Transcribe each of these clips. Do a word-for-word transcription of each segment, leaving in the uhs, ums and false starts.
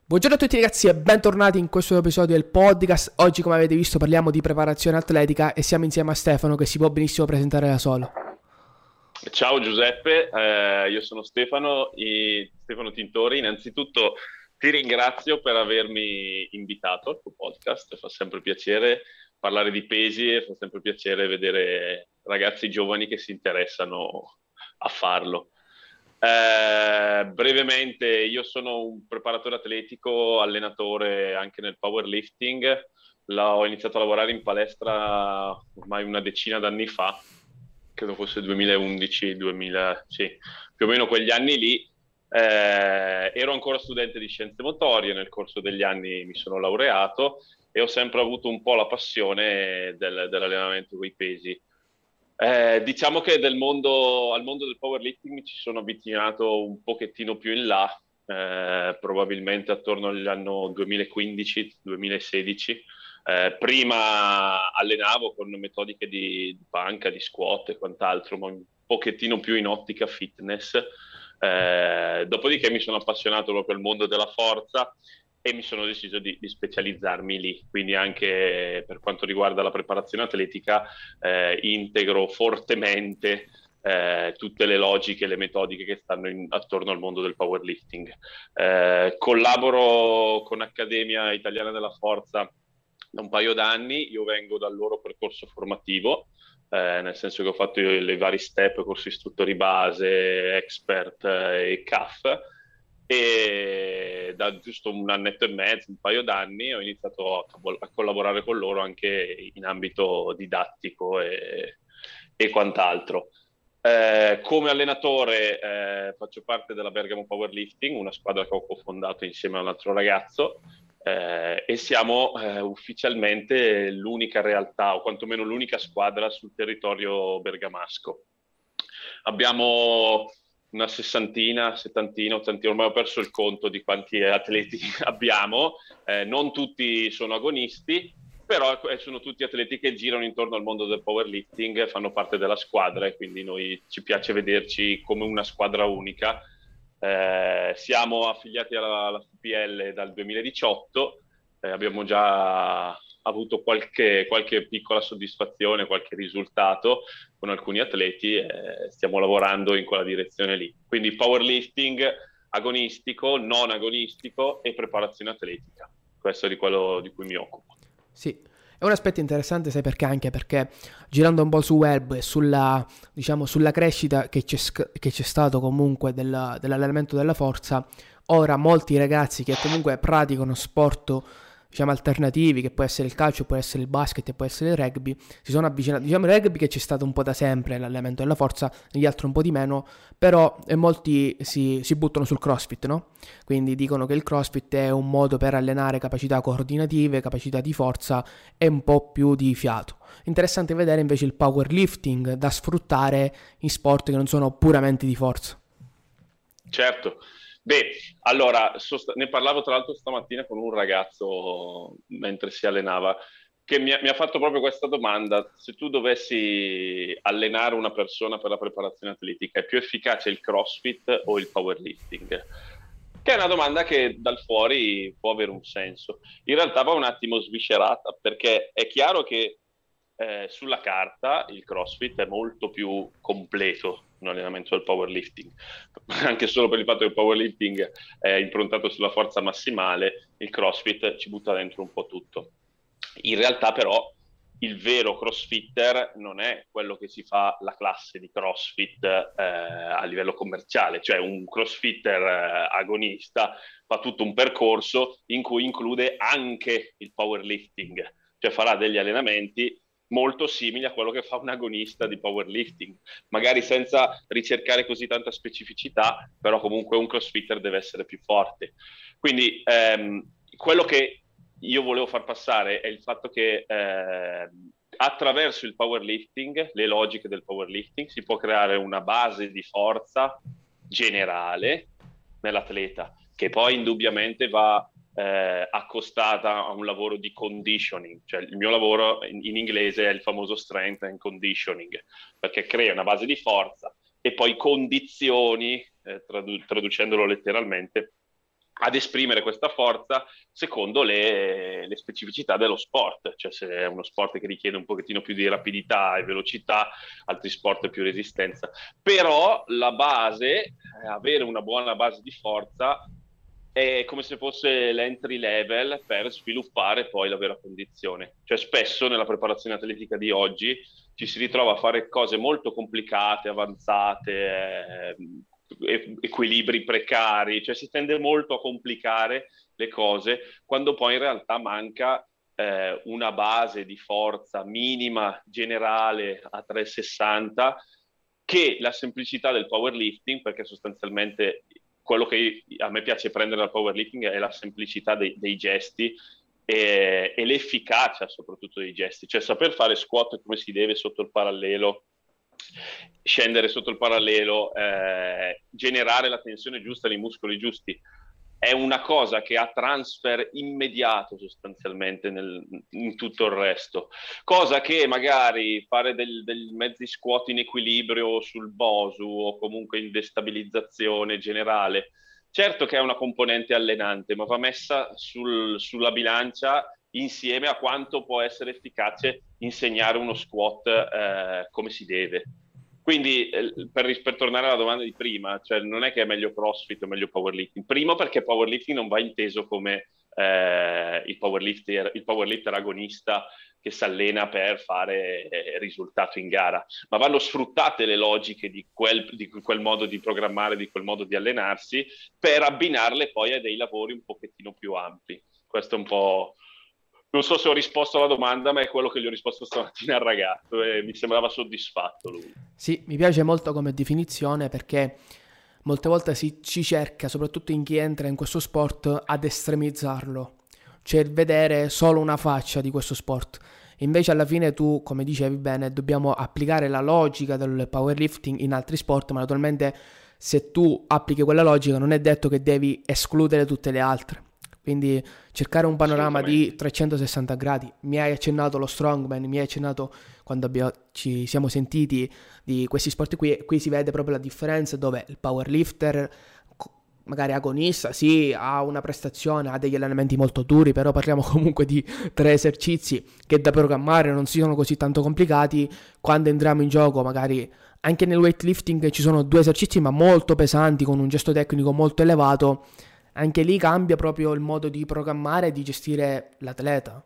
Buongiorno a tutti ragazzi e bentornati in questo episodio del podcast. Oggi, come avete visto, parliamo di preparazione atletica e siamo insieme a Stefano, che si può benissimo presentare da solo. Ciao Giuseppe, eh, io sono Stefano, i- Stefano Tintori. Innanzitutto ti ringrazio per avermi invitato al tuo podcast, fa sempre piacere parlare di pesi e fa sempre piacere vedere ragazzi giovani che si interessano a farlo. Eh, brevemente, io sono un preparatore atletico, allenatore anche nel powerlifting. La- ho iniziato a lavorare in palestra ormai una decina d'anni fa, credo fosse duemilaundici, duemila, sì, più o meno quegli anni lì. Eh, ero ancora studente di scienze motorie, nel corso degli anni mi sono laureato e ho sempre avuto un po' la passione del- dell'allenamento con i pesi. Eh, diciamo che del mondo, al mondo del powerlifting mi ci sono avvicinato un pochettino più in là, eh, probabilmente attorno all'anno duemilaquindici-duemilasedici. Eh, prima allenavo con metodiche di, di panca, di squat e quant'altro, ma un pochettino più in ottica fitness. Eh, dopodiché mi sono appassionato proprio al mondo della forza e mi sono deciso di, di specializzarmi lì. Quindi anche per quanto riguarda la preparazione atletica, eh, integro fortemente eh, tutte le logiche e le metodiche che stanno in, attorno al mondo del powerlifting. Eh, collaboro con Accademia Italiana della Forza da un paio d'anni. Io vengo dal loro percorso formativo, eh, nel senso che ho fatto io i vari step, corsi istruttori base, expert eh, e C A F, e da giusto un annetto e mezzo, un paio d'anni, ho iniziato a, a collaborare con loro anche in ambito didattico e, e quant'altro. Eh, come allenatore eh, faccio parte della Bergamo Powerlifting, una squadra che ho cofondato insieme a un altro ragazzo, eh, e siamo eh, ufficialmente l'unica realtà, o quantomeno l'unica squadra sul territorio bergamasco. Abbiamo una sessantina, settantina, ottantina, ormai ho perso il conto di quanti atleti abbiamo. Eh, non tutti sono agonisti, però eh, sono tutti atleti che girano intorno al mondo del powerlifting, fanno parte della squadra e quindi noi ci piace vederci come una squadra unica. Eh, siamo affiliati alla, alla F P L dal duemiladiciotto, eh, abbiamo già avuto qualche, qualche piccola soddisfazione, qualche risultato con alcuni atleti, e stiamo lavorando in quella direzione lì. Quindi powerlifting agonistico, non agonistico e preparazione atletica. Questo è di quello di cui mi occupo. Sì, è un aspetto interessante, sai perché? Anche perché girando un po' su web e sulla, diciamo, sulla crescita che c'è, sc- che c'è stato comunque della- dell'allenamento della forza, ora molti ragazzi che comunque praticano sport, diciamo, alternativi, che può essere il calcio, può essere il basket e può essere il rugby, si sono avvicinati, diciamo il rugby che c'è stato un po' da sempre l'allenamento della forza, negli altri un po' di meno, però eh, molti si, si buttano sul CrossFit, no? Quindi dicono che il CrossFit è un modo per allenare capacità coordinative, capacità di forza e un po' più di fiato. Interessante vedere invece il powerlifting da sfruttare in sport che non sono puramente di forza. Certo. Beh, allora, sost- ne parlavo tra l'altro stamattina con un ragazzo mentre si allenava, che mi ha, mi ha fatto proprio questa domanda: se tu dovessi allenare una persona per la preparazione atletica, è più efficace il CrossFit o il powerlifting? Che è una domanda che dal fuori può avere un senso. In realtà va un attimo sviscerata, perché è chiaro che eh, sulla carta il CrossFit è molto più completo un allenamento del powerlifting, anche solo per il fatto che il powerlifting è improntato sulla forza massimale, il CrossFit ci butta dentro un po' tutto. In realtà però il vero crossfitter non è quello che si fa la classe di crossfit eh, a livello commerciale, cioè un crossfitter eh, agonista fa tutto un percorso in cui include anche il powerlifting, cioè farà degli allenamenti molto simili a quello che fa un agonista di powerlifting, magari senza ricercare così tanta specificità, però comunque un crossfitter deve essere più forte. Quindi ehm, quello che io volevo far passare è il fatto che eh, attraverso il powerlifting, le logiche del powerlifting, si può creare una base di forza generale nell'atleta, che poi indubbiamente va eh, accostata a un lavoro di conditioning. Cioè il mio lavoro in, in inglese è il famoso strength and conditioning, perché crea una base di forza e poi condizioni, eh, tradu- traducendolo letteralmente, ad esprimere questa forza secondo le, le specificità dello sport, cioè se è uno sport che richiede un pochettino più di rapidità e velocità, altri sport più resistenza. Però la base, eh, avere una buona base di forza è come se fosse l'entry level per sviluppare poi la vera condizione. Cioè spesso nella preparazione atletica di oggi ci si ritrova a fare cose molto complicate, avanzate, eh, equilibri precari, cioè si tende molto a complicare le cose quando poi in realtà manca eh, una base di forza minima generale a trecentosessanta, che la semplicità del powerlifting, perché sostanzialmente quello che a me piace prendere dal powerlifting è la semplicità dei, dei gesti e, e l'efficacia soprattutto dei gesti, cioè saper fare squat come si deve sotto il parallelo, scendere sotto il parallelo, eh, generare la tensione giusta nei muscoli giusti. È una cosa che ha transfer immediato sostanzialmente nel, in tutto il resto. Cosa che magari fare del, del mezzi squat in equilibrio sul bosu o comunque in destabilizzazione generale, certo che è una componente allenante, ma va messa sul, sulla bilancia insieme a quanto può essere efficace insegnare uno squat eh, come si deve. Quindi, eh, per, per tornare alla domanda di prima, cioè non è che è meglio CrossFit o meglio powerlifting. Primo perché powerlifting non va inteso come eh, il powerlifter, il powerlifter agonista che si allena per fare eh, risultato in gara, ma vanno sfruttate le logiche di quel, di quel modo di programmare, di quel modo di allenarsi, per abbinarle poi a dei lavori un pochettino più ampi. Questo è un po'... Non so se ho risposto alla domanda, ma è quello che gli ho risposto stamattina al ragazzo e mi sembrava soddisfatto lui. Sì, mi piace molto come definizione perché molte volte si ci cerca, soprattutto in chi entra in questo sport, ad estremizzarlo, cioè vedere solo una faccia di questo sport. Invece alla fine tu, come dicevi bene, dobbiamo applicare la logica del powerlifting in altri sport, ma naturalmente se tu applichi quella logica non è detto che devi escludere tutte le altre. Quindi cercare un panorama di trecentosessanta gradi. Mi hai accennato lo strongman, mi hai accennato quando abbiamo, ci siamo sentiti di questi sport qui, qui si vede proprio la differenza dove il powerlifter, magari agonista, sì, ha una prestazione, ha degli allenamenti molto duri, però parliamo comunque di tre esercizi che da programmare non sono così tanto complicati. Quando entriamo in gioco, magari anche nel weightlifting ci sono due esercizi ma molto pesanti, con un gesto tecnico molto elevato. Anche lì cambia proprio il modo di programmare e di gestire l'atleta.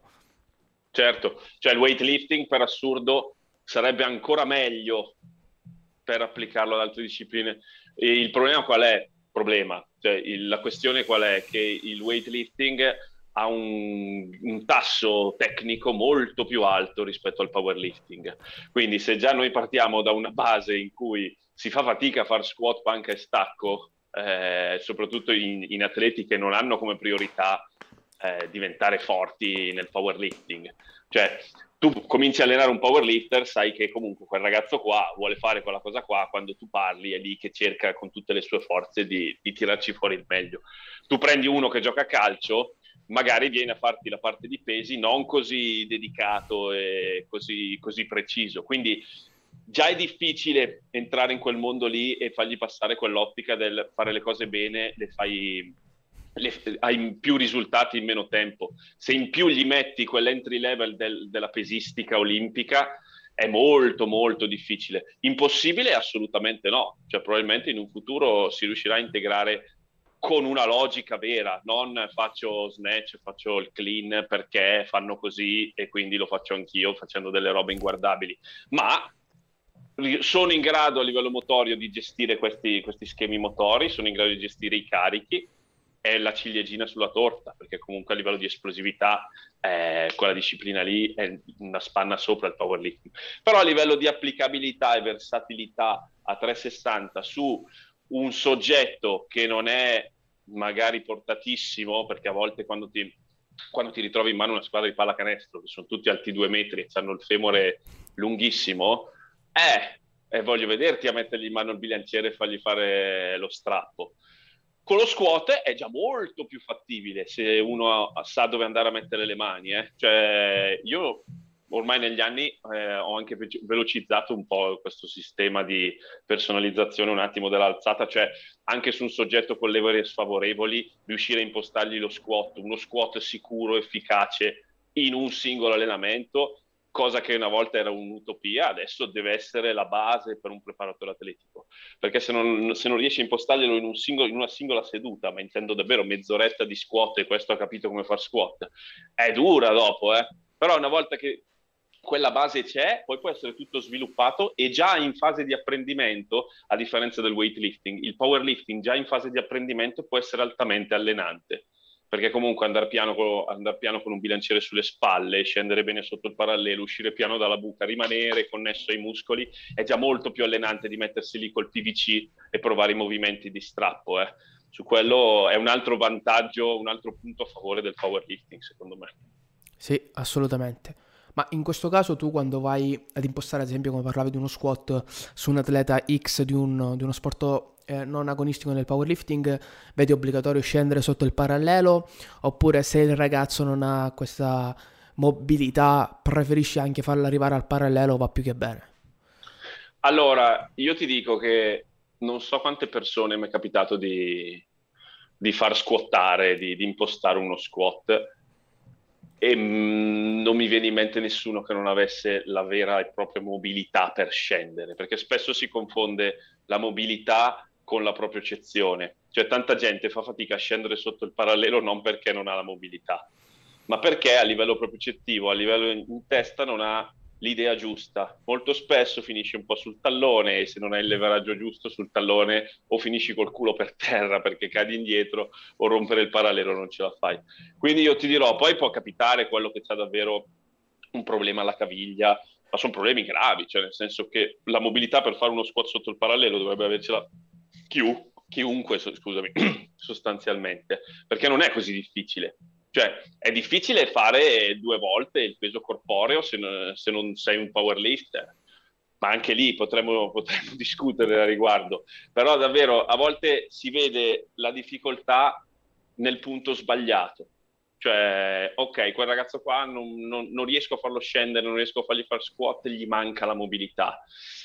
Certo, cioè il weightlifting per assurdo sarebbe ancora meglio per applicarlo ad altre discipline. E il problema qual è? Problema, cioè il, la questione qual è? Che il weightlifting ha un, un tasso tecnico molto più alto rispetto al powerlifting. Quindi se già noi partiamo da una base in cui si fa fatica a fare squat, panca e stacco, Eh, soprattutto in, in atleti che non hanno come priorità eh, diventare forti nel powerlifting. Cioè, tu cominci a allenare un powerlifter, sai che comunque quel ragazzo qua vuole fare quella cosa qua, quando tu parli è lì che cerca con tutte le sue forze di, di tirarci fuori il meglio. Tu prendi uno che gioca a calcio, magari viene a farti la parte di pesi non così dedicato e così, così preciso. Quindi già è difficile entrare in quel mondo lì e fargli passare quell'ottica del fare le cose bene, le fai, le, hai più risultati in meno tempo. Se in più gli metti quell'entry level del, della pesistica olimpica, è molto molto difficile. Impossibile? Assolutamente no. Cioè probabilmente in un futuro si riuscirà a integrare con una logica vera, non faccio snatch, faccio il clean perché fanno così e quindi lo faccio anch'io facendo delle robe inguardabili, ma sono in grado a livello motorio di gestire questi, questi schemi motori, sono in grado di gestire i carichi, è la ciliegina sulla torta, perché comunque a livello di esplosività eh, quella disciplina lì è una spanna sopra il powerlifting. Però a livello di applicabilità e versatilità a trecentosessanta su un soggetto che non è magari portatissimo, perché a volte quando ti, quando ti ritrovi in mano una squadra di pallacanestro, che sono tutti alti due metri e hanno il femore lunghissimo, Eh, e voglio vederti a mettergli in mano il bilanciere e fargli fare lo strappo. Con lo squat è già molto più fattibile se uno sa dove andare a mettere le mani. Eh. Cioè, io ormai negli anni eh, ho anche ve- velocizzato un po' questo sistema di personalizzazione un attimo dell'alzata, cioè anche su un soggetto con levere sfavorevoli, riuscire a impostargli lo squat, uno squat sicuro, efficace in un singolo allenamento, cosa che una volta era un'utopia, adesso deve essere la base per un preparatore atletico, perché se non, se non riesci a impostarglielo in, un singolo, in una singola seduta, ma intendo davvero mezz'oretta di squat, e questo ha capito come far squat, è dura dopo, eh? Però una volta che quella base c'è, poi può essere tutto sviluppato, e già in fase di apprendimento, a differenza del weightlifting, il powerlifting già in fase di apprendimento può essere altamente allenante, perché comunque andare piano, con, andare piano con un bilanciere sulle spalle, scendere bene sotto il parallelo, uscire piano dalla buca, rimanere connesso ai muscoli, è già molto più allenante di mettersi lì col P V C e provare i movimenti di strappo. Eh. Su quello è un altro vantaggio, un altro punto a favore del powerlifting, secondo me. Sì, assolutamente. Ma in questo caso tu quando vai ad impostare, ad esempio, come parlavi di uno squat su un atleta X di, un, di uno sport eh, non agonistico nel powerlifting, vedi obbligatorio scendere sotto il parallelo, oppure se il ragazzo non ha questa mobilità preferisci anche farlo arrivare al parallelo, va più che bene. Allora, io ti dico che non so quante persone mi è capitato di, di far squattare, di, di impostare uno squat, e mh, non mi viene in mente nessuno che non avesse la vera e propria mobilità per scendere, perché spesso si confonde la mobilità con la proprio-cezione. Cioè tanta gente fa fatica a scendere sotto il parallelo non perché non ha la mobilità, ma perché a livello proprio-cettivo, a livello in, in testa non ha l'idea giusta. Molto spesso finisci un po' sul tallone, e se non hai il leveraggio giusto sul tallone o finisci col culo per terra perché cadi indietro, o rompere il parallelo non ce la fai. Quindi io ti dirò, poi può capitare quello che c'ha davvero un problema alla caviglia, ma sono problemi gravi, cioè nel senso che la mobilità per fare uno squat sotto il parallelo dovrebbe avercela chiu, chiunque, scusami, sostanzialmente, perché non è così difficile. Cioè, è difficile fare due volte il peso corporeo se, non, se non sei un powerlifter, ma anche lì potremmo, potremmo discutere a riguardo. Però davvero a volte si vede la difficoltà nel punto sbagliato. Cioè, ok, quel ragazzo qua non, non, non riesco a farlo scendere, non riesco a fargli fare squat, gli manca la mobilità.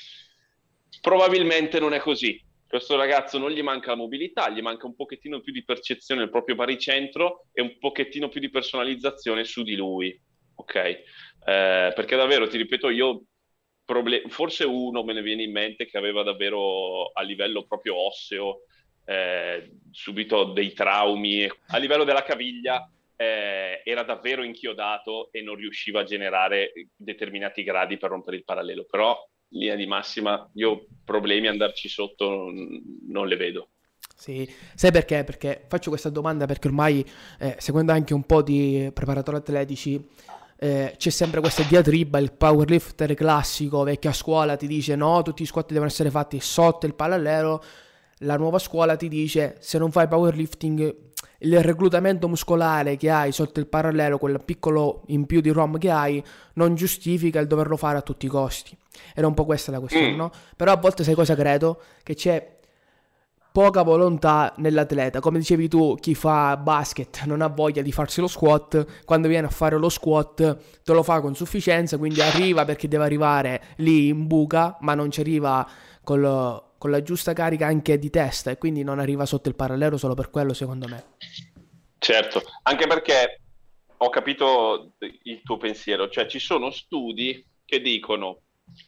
Probabilmente non è così. Questo ragazzo non gli manca la mobilità, gli manca un pochettino più di percezione del proprio baricentro e un pochettino più di personalizzazione su di lui, ok? Eh, perché davvero, ti ripeto, io proble- forse uno me ne viene in mente che aveva davvero a livello proprio osseo eh, subito dei traumi, a livello della caviglia eh, era davvero inchiodato e non riusciva a generare determinati gradi per rompere il parallelo, però linea di massima io problemi ad andarci sotto non, non le vedo. Sì, sai perché? Perché faccio questa domanda perché ormai, eh, seguendo anche un po' di preparatori atletici, eh, c'è sempre questa diatriba, il powerlifter classico, vecchia scuola, ti dice no, tutti gli squat devono essere fatti sotto il parallelo, la nuova scuola ti dice se non fai powerlifting il reclutamento muscolare che hai sotto il parallelo, quel piccolo in più di ROM che hai, non giustifica il doverlo fare a tutti i costi. Era un po' questa la questione, Mm. no? Però a volte sai cosa credo? Che c'è poca volontà nell'atleta. Come dicevi tu, chi fa basket non ha voglia di farsi lo squat, quando viene a fare lo squat te lo fa con sufficienza, quindi arriva perché deve arrivare lì in buca, ma non ci arriva col, con la giusta carica anche di testa, e quindi non arriva sotto il parallelo solo per quello, secondo me. Certo, anche perché ho capito il tuo pensiero, cioè ci sono studi che dicono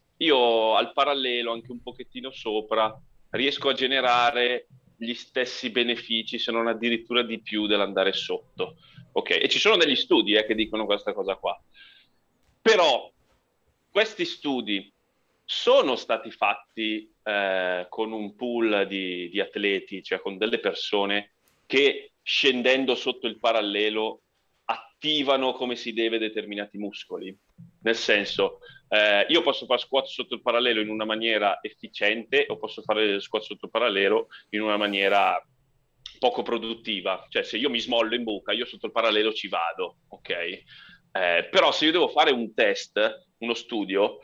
io al parallelo, anche un pochettino sopra, riesco a generare gli stessi benefici, se non addirittura di più dell'andare sotto. Ok, e ci sono degli studi eh, che dicono questa cosa qua. Però questi studi sono stati fatti eh, con un pool di, di atleti, cioè con delle persone che scendendo sotto il parallelo attivano come si deve determinati muscoli. Nel senso, eh, io posso fare squat sotto il parallelo in una maniera efficiente o posso fare squat sotto il parallelo in una maniera poco produttiva. Cioè, se io mi smollo in buca, io sotto il parallelo ci vado, ok? Eh, però se io devo fare un test, uno studio,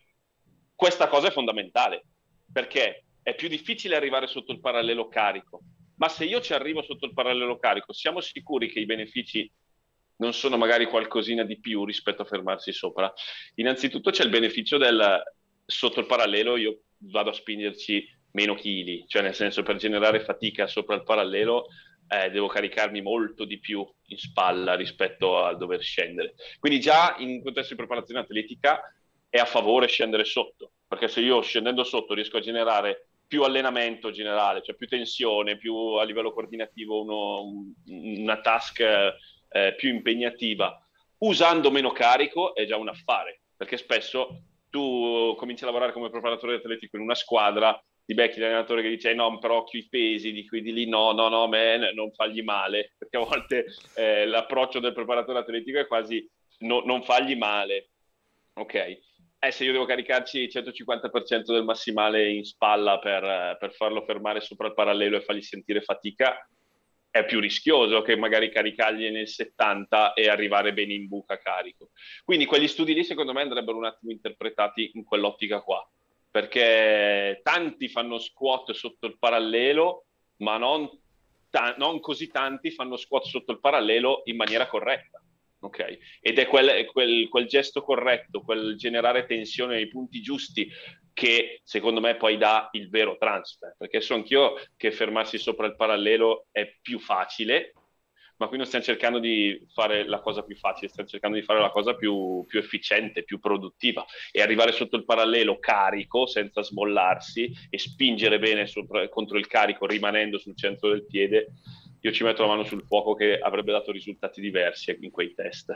questa cosa è fondamentale, perché è più difficile arrivare sotto il parallelo carico, ma se io ci arrivo sotto il parallelo carico, siamo sicuri che i benefici non sono magari qualcosina di più rispetto a fermarsi sopra. Innanzitutto c'è il beneficio del sotto il parallelo io vado a spingerci meno chili, cioè nel senso per generare fatica sopra il parallelo eh, devo caricarmi molto di più in spalla rispetto a dover scendere. Quindi già in contesto di preparazione atletica è a favore scendere sotto, perché se io scendendo sotto riesco a generare più allenamento generale, cioè più tensione, più a livello coordinativo uno, una task eh, più impegnativa, usando meno carico è già un affare, perché spesso tu cominci a lavorare come preparatore atletico in una squadra, ti becchi l'allenatore che dice eh no, però occhio i pesi, di qui di lì, no, no, no, man, non fagli male, perché a volte eh, l'approccio del preparatore atletico è quasi no, non fagli male, ok? Eh, se io devo caricarci il centocinquanta per cento del massimale in spalla per, per farlo fermare sopra il parallelo e fargli sentire fatica, è più rischioso che magari caricargli nel settanta e arrivare bene in buca carico. Quindi quegli studi lì secondo me andrebbero un attimo interpretati in quell'ottica qua, perché tanti fanno squat sotto il parallelo, ma non, ta- non così tanti fanno squat sotto il parallelo in maniera corretta. Ok, ed è quel, quel, quel gesto corretto, quel generare tensione nei punti giusti che secondo me poi dà il vero transfer, perché so anch'io che fermarsi sopra il parallelo è più facile, ma qui non stiamo cercando di fare la cosa più facile, stiamo cercando di fare la cosa più, più efficiente, più produttiva, e arrivare sotto il parallelo carico senza smollarsi e spingere bene sopra, contro il carico rimanendo sul centro del piede. Io ci metto la mano sul fuoco che avrebbe dato risultati diversi in quei test.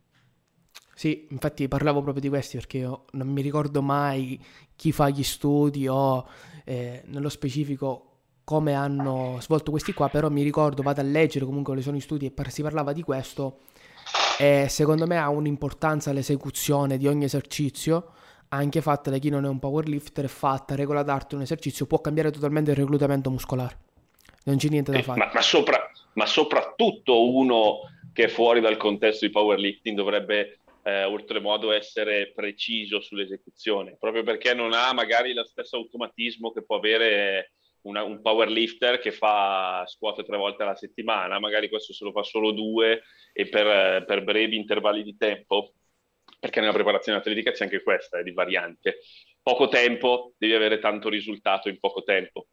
Sì, infatti parlavo proprio di questi perché io non mi ricordo mai chi fa gli studi o eh, nello specifico come hanno svolto questi qua, però mi ricordo, vado a leggere comunque quali sono gli studi e par- si parlava di questo e secondo me ha un'importanza l'esecuzione di ogni esercizio, anche fatta da chi non è un powerlifter, è fatta, regola d'arte, un esercizio può cambiare totalmente il reclutamento muscolare, non c'è niente da Sì, fare. ma, ma, sopra, ma soprattutto uno che è fuori dal contesto di powerlifting dovrebbe eh, oltremodo essere preciso sull'esecuzione, proprio perché non ha magari lo stesso automatismo che può avere una, un powerlifter che fa squat tre volte alla settimana, magari questo se lo fa solo due e per, per brevi intervalli di tempo, perché nella preparazione atletica c'è anche questa, è di variante. Poco tempo, devi avere tanto risultato in poco tempo.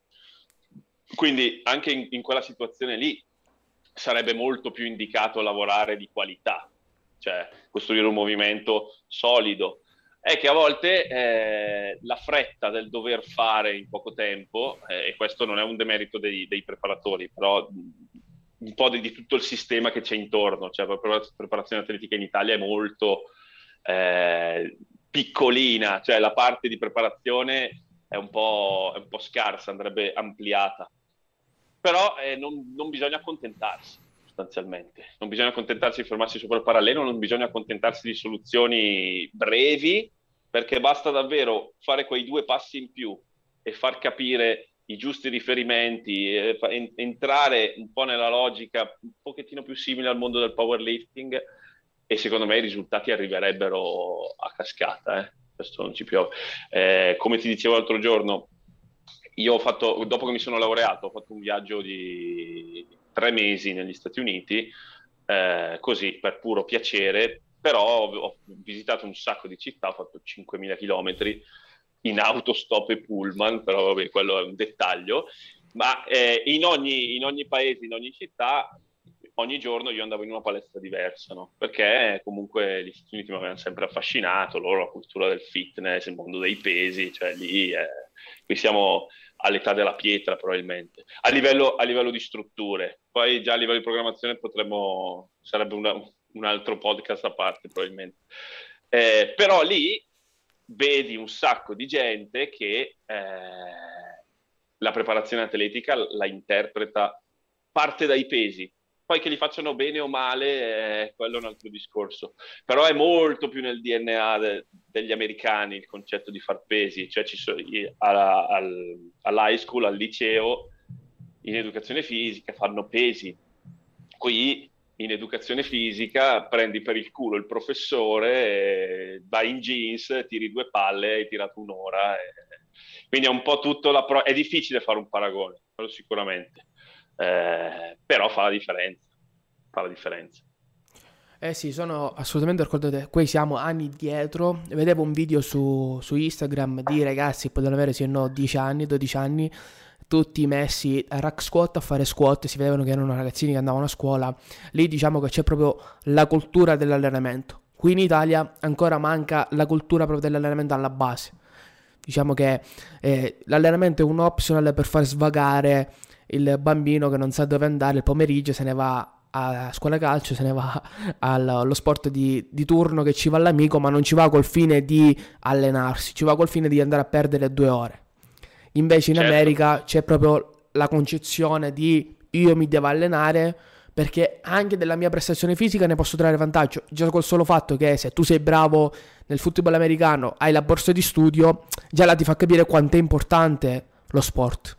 Quindi anche in, in quella situazione lì sarebbe molto più indicato lavorare di qualità, cioè costruire un movimento solido. È che a volte eh, la fretta del dover fare in poco tempo, eh, e questo non è un demerito dei, dei preparatori, però un po' di, di tutto il sistema che c'è intorno, cioè la preparazione atletica in Italia è molto eh, piccolina, cioè la parte di preparazione è un po', è un po' scarsa, andrebbe ampliata. Però eh, non, non bisogna accontentarsi, sostanzialmente. Non bisogna accontentarsi di fermarsi sopra il parallelo, non bisogna accontentarsi di soluzioni brevi, perché basta davvero fare quei due passi in più e far capire i giusti riferimenti, eh, entrare un po' nella logica un pochettino più simile al mondo del powerlifting, e secondo me i risultati arriverebbero a cascata. Eh. Questo non ci piove. Eh, come ti dicevo l'altro giorno, io ho fatto, dopo che mi sono laureato, ho fatto un viaggio di tre mesi negli Stati Uniti, eh, così per puro piacere, però ho visitato un sacco di città, ho fatto cinquemila chilometri in autostop e pullman, però vabbè, quello è un dettaglio, ma eh, in, ogni, in ogni paese, in ogni città, ogni giorno io andavo in una palestra diversa, no? Perché comunque gli Stati Uniti mi avevano sempre affascinato, loro la cultura del fitness, il mondo dei pesi, cioè lì eh, qui siamo all'età della pietra probabilmente, a livello, a livello di strutture. Poi già a livello di programmazione potremmo, sarebbe una, un altro podcast a parte probabilmente. Eh, però lì vedi un sacco di gente che eh, la preparazione atletica la interpreta, parte dai pesi. Poi che li facciano bene o male, eh, quello è un altro discorso. Però è molto più nel D N A de- degli americani il concetto di far pesi. Cioè ci sono, alla, al, all'high school, al liceo, in educazione fisica fanno pesi. Qui in educazione fisica prendi per il culo il professore, vai in jeans, tiri due palle, hai tirato un'ora. E... Quindi è un po' tutto la pro... È difficile fare un paragone, quello sicuramente. Eh, però fa la differenza, fa la differenza. Eh sì, sono assolutamente d'accordo con te. Qui siamo anni dietro. Vedevo un video su, su Instagram di ragazzi, potevano avere sì o no dieci anni, dodici anni, tutti messi a rack squat a fare squat. Si vedevano che erano ragazzini che andavano a scuola. Lì diciamo che c'è proprio la cultura dell'allenamento. Qui in Italia ancora manca la cultura proprio dell'allenamento alla base. Diciamo che eh, l'allenamento è un optional per far svagare il bambino che non sa dove andare il pomeriggio, se ne va a scuola calcio, se ne va al- allo sport di, di turno che ci va l'amico, ma non ci va col fine di allenarsi, ci va col fine di andare a perdere due ore. Invece in Certo. America c'è proprio la concezione di io mi devo allenare perché anche della mia prestazione fisica ne posso trarre vantaggio. Già col solo fatto che se tu sei bravo nel football americano, hai la borsa di studio, già là ti fa capire quanto è importante lo sport.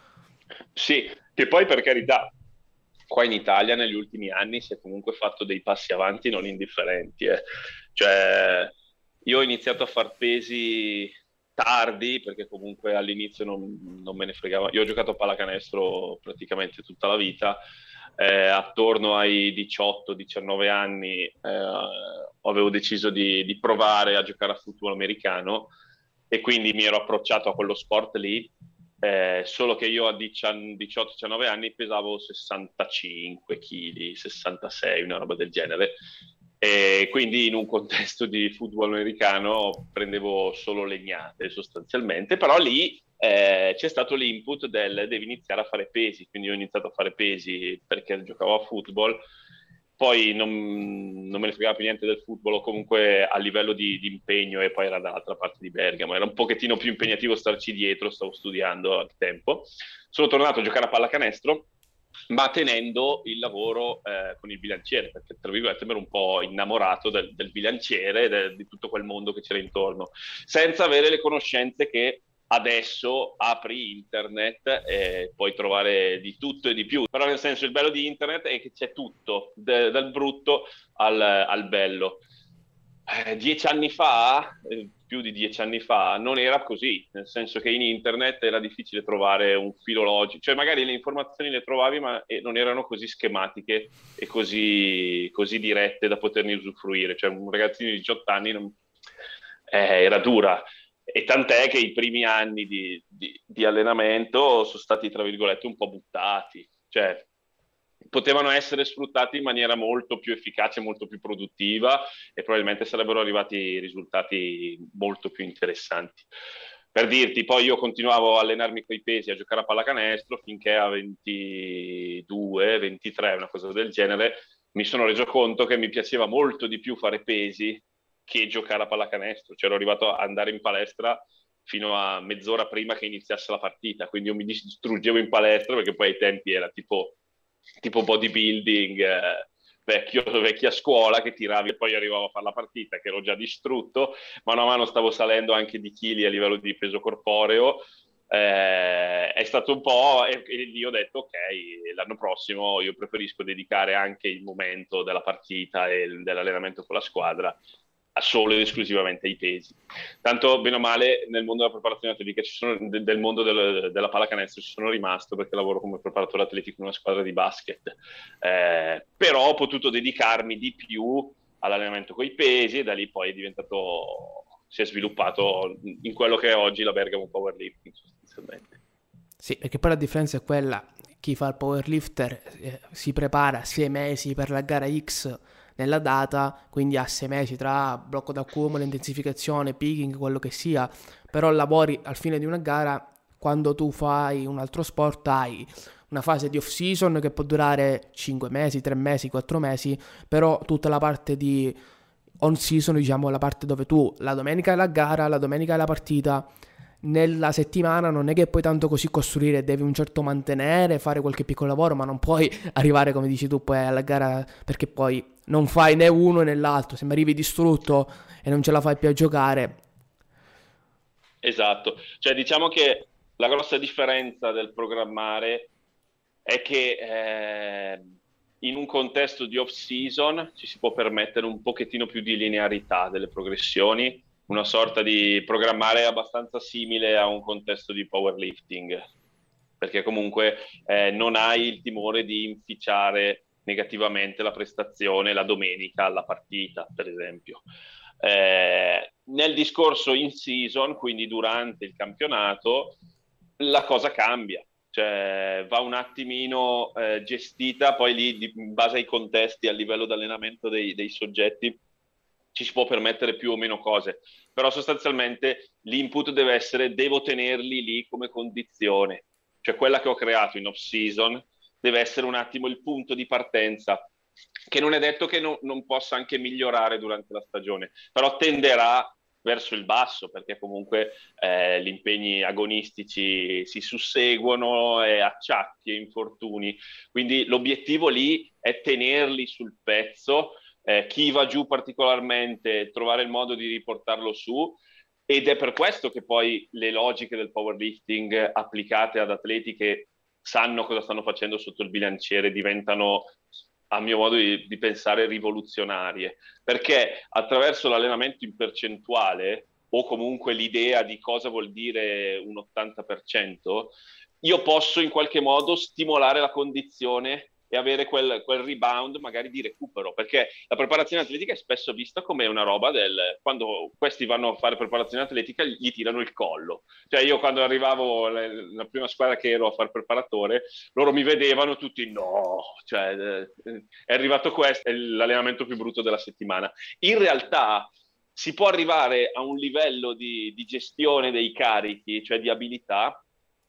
Sì, che poi per carità, qua in Italia negli ultimi anni si è comunque fatto dei passi avanti non indifferenti. eh. Cioè, io ho iniziato a far pesi tardi perché comunque all'inizio non, non me ne fregava. Io ho giocato a pallacanestro praticamente tutta la vita. Eh, attorno ai diciotto diciannove anni eh, avevo deciso di, di provare a giocare a football americano e quindi mi ero approcciato a quello sport lì, eh, solo che io a diciotto diciannove anni pesavo sessantacinque chili, sessantasei, una roba del genere. E quindi in un contesto di football americano prendevo solo legnate sostanzialmente, però lì eh, c'è stato l'input del devi iniziare a fare pesi, quindi ho iniziato a fare pesi perché giocavo a football, poi non, non me ne fregava più niente del football, o comunque a livello di, di impegno, e poi era dall'altra parte di Bergamo, era un pochettino più impegnativo starci dietro, stavo studiando al tempo. Sono tornato a giocare a pallacanestro, ma tenendo il lavoro eh, con il bilanciere, perché tra virgolette mi ero un po' innamorato del, del bilanciere, de, di tutto quel mondo che c'era intorno, senza avere le conoscenze che adesso apri internet e puoi trovare di tutto e di più. Però nel senso il bello di internet è che c'è tutto, de, dal brutto al, al bello. Eh, dieci anni fa, eh, più di dieci anni fa, non era così, nel senso che in internet era difficile trovare un filo logico, cioè magari le informazioni le trovavi ma eh, non erano così schematiche e così, così dirette da poterne usufruire, cioè un ragazzino di diciotto anni non- eh, era dura, e tant'è che i primi anni di, di- di allenamento sono stati, tra virgolette, un po' buttati, cioè potevano essere sfruttati in maniera molto più efficace, molto più produttiva, e probabilmente sarebbero arrivati risultati molto più interessanti. Per dirti, poi io continuavo a allenarmi coi pesi, a giocare a pallacanestro finché a ventidue, ventitré, una cosa del genere, mi sono reso conto che mi piaceva molto di più fare pesi che giocare a pallacanestro. Cioè ero arrivato ad andare in palestra fino a mezz'ora prima che iniziasse la partita, quindi io mi distruggevo in palestra perché poi ai tempi era tipo, tipo bodybuilding, eh, vecchio, vecchia scuola, che tiravi e poi arrivavo a fare la partita che ero già distrutto. Mano a mano stavo salendo anche di chili a livello di peso corporeo. Eh, è stato un po', e, e lì ho detto ok, l'anno prossimo io preferisco dedicare anche il momento della partita e il- dell'allenamento con la squadra a solo ed esclusivamente ai pesi. Tanto bene o male nel mondo della preparazione atletica ci sono, de- del mondo del- della pallacanestro ci sono rimasto perché lavoro come preparatore atletico in una squadra di basket. Eh, però ho potuto dedicarmi di più all'allenamento con i pesi e da lì poi è diventato, si è sviluppato in quello che è oggi la Bergamo Powerlifting sostanzialmente. Sì, perché poi la differenza è quella, chi fa il powerlifter eh, si prepara sei mesi per la gara X nella data, quindi ha sei mesi tra blocco d'accumulo, intensificazione, picking, quello che sia, però lavori al fine di una gara. Quando tu fai un altro sport hai una fase di off season che può durare cinque mesi, tre mesi, quattro mesi, però tutta la parte di on season, diciamo la parte dove tu la domenica è la gara, la domenica è la partita, nella settimana non è che puoi tanto così costruire, devi un certo mantenere, fare qualche piccolo lavoro, ma non puoi arrivare come dici tu poi alla gara, perché poi non fai né uno né l'altro, se mi arrivi distrutto e non ce la fai più a giocare. Esatto, cioè diciamo che la grossa differenza del programmare è che eh, in un contesto di off-season ci si può permettere un pochettino più di linearità delle progressioni, una sorta di programmare abbastanza simile a un contesto di powerlifting, perché comunque eh, non hai il timore di inficiare negativamente la prestazione la domenica alla partita, per esempio. Eh, nel discorso in season, quindi durante il campionato, la cosa cambia, cioè va un attimino eh, gestita, poi lì di, in base ai contesti, a livello di allenamento dei, dei soggetti, ci si può permettere più o meno cose, però sostanzialmente l'input deve essere, devo tenerli lì come condizione, cioè quella che ho creato in off-season deve essere un attimo il punto di partenza, che non è detto che no, non possa anche migliorare durante la stagione, però tenderà verso il basso, perché comunque eh, gli impegni agonistici si susseguono, e acciacchi e infortuni, quindi l'obiettivo lì è tenerli sul pezzo, eh, chi va giù particolarmente trovare il modo di riportarlo su, ed è per questo che poi le logiche del powerlifting applicate ad atleti che sanno cosa stanno facendo sotto il bilanciere diventano, a mio modo di, di pensare, rivoluzionarie, perché attraverso l'allenamento in percentuale, o comunque l'idea di cosa vuol dire un ottanta per cento, io posso in qualche modo stimolare la condizione e avere quel, quel rebound magari di recupero, perché la preparazione atletica è spesso vista come una roba del, quando questi vanno a fare preparazione atletica gli tirano il collo, cioè io quando arrivavo la prima squadra che ero a fare preparatore, loro mi vedevano tutti, no, cioè è arrivato questo, è l'allenamento più brutto della settimana. In realtà si può arrivare a un livello di, di gestione dei carichi, cioè di abilità,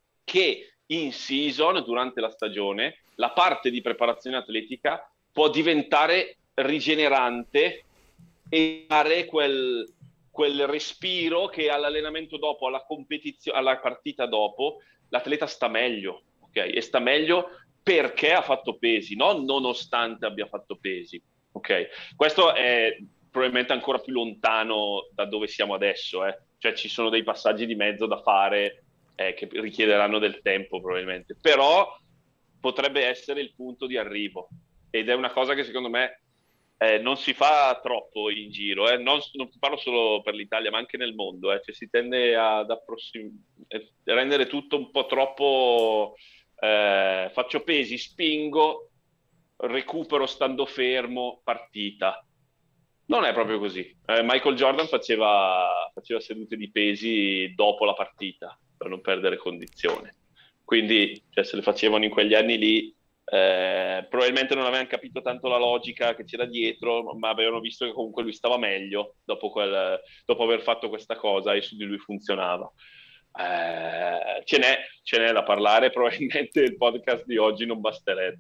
che in season, durante la stagione, la parte di preparazione atletica può diventare rigenerante e dare quel, quel respiro che all'allenamento dopo, alla competizione, alla partita dopo, l'atleta sta meglio, ok? E sta meglio perché ha fatto pesi, non nonostante abbia fatto pesi, ok? Questo è probabilmente ancora più lontano da dove siamo adesso, eh? Cioè ci sono dei passaggi di mezzo da fare eh, che richiederanno del tempo probabilmente, però potrebbe essere il punto di arrivo, ed è una cosa che secondo me eh, non si fa troppo in giro, eh? non, non parlo solo per l'Italia ma anche nel mondo, eh? Cioè, si tende ad approssim- a rendere tutto un po' troppo eh, faccio pesi, spingo, recupero stando fermo, partita. Non è proprio così. Eh, Michael Jordan faceva, faceva sedute di pesi dopo la partita per non perdere condizione. Quindi, cioè, se le facevano in quegli anni lì, eh, probabilmente non avevano capito tanto la logica che c'era dietro, ma avevano visto che comunque lui stava meglio dopo, quel, dopo aver fatto questa cosa e su di lui funzionava. Eh, ce n'è, ce n'è da parlare, probabilmente il podcast di oggi non basterebbe.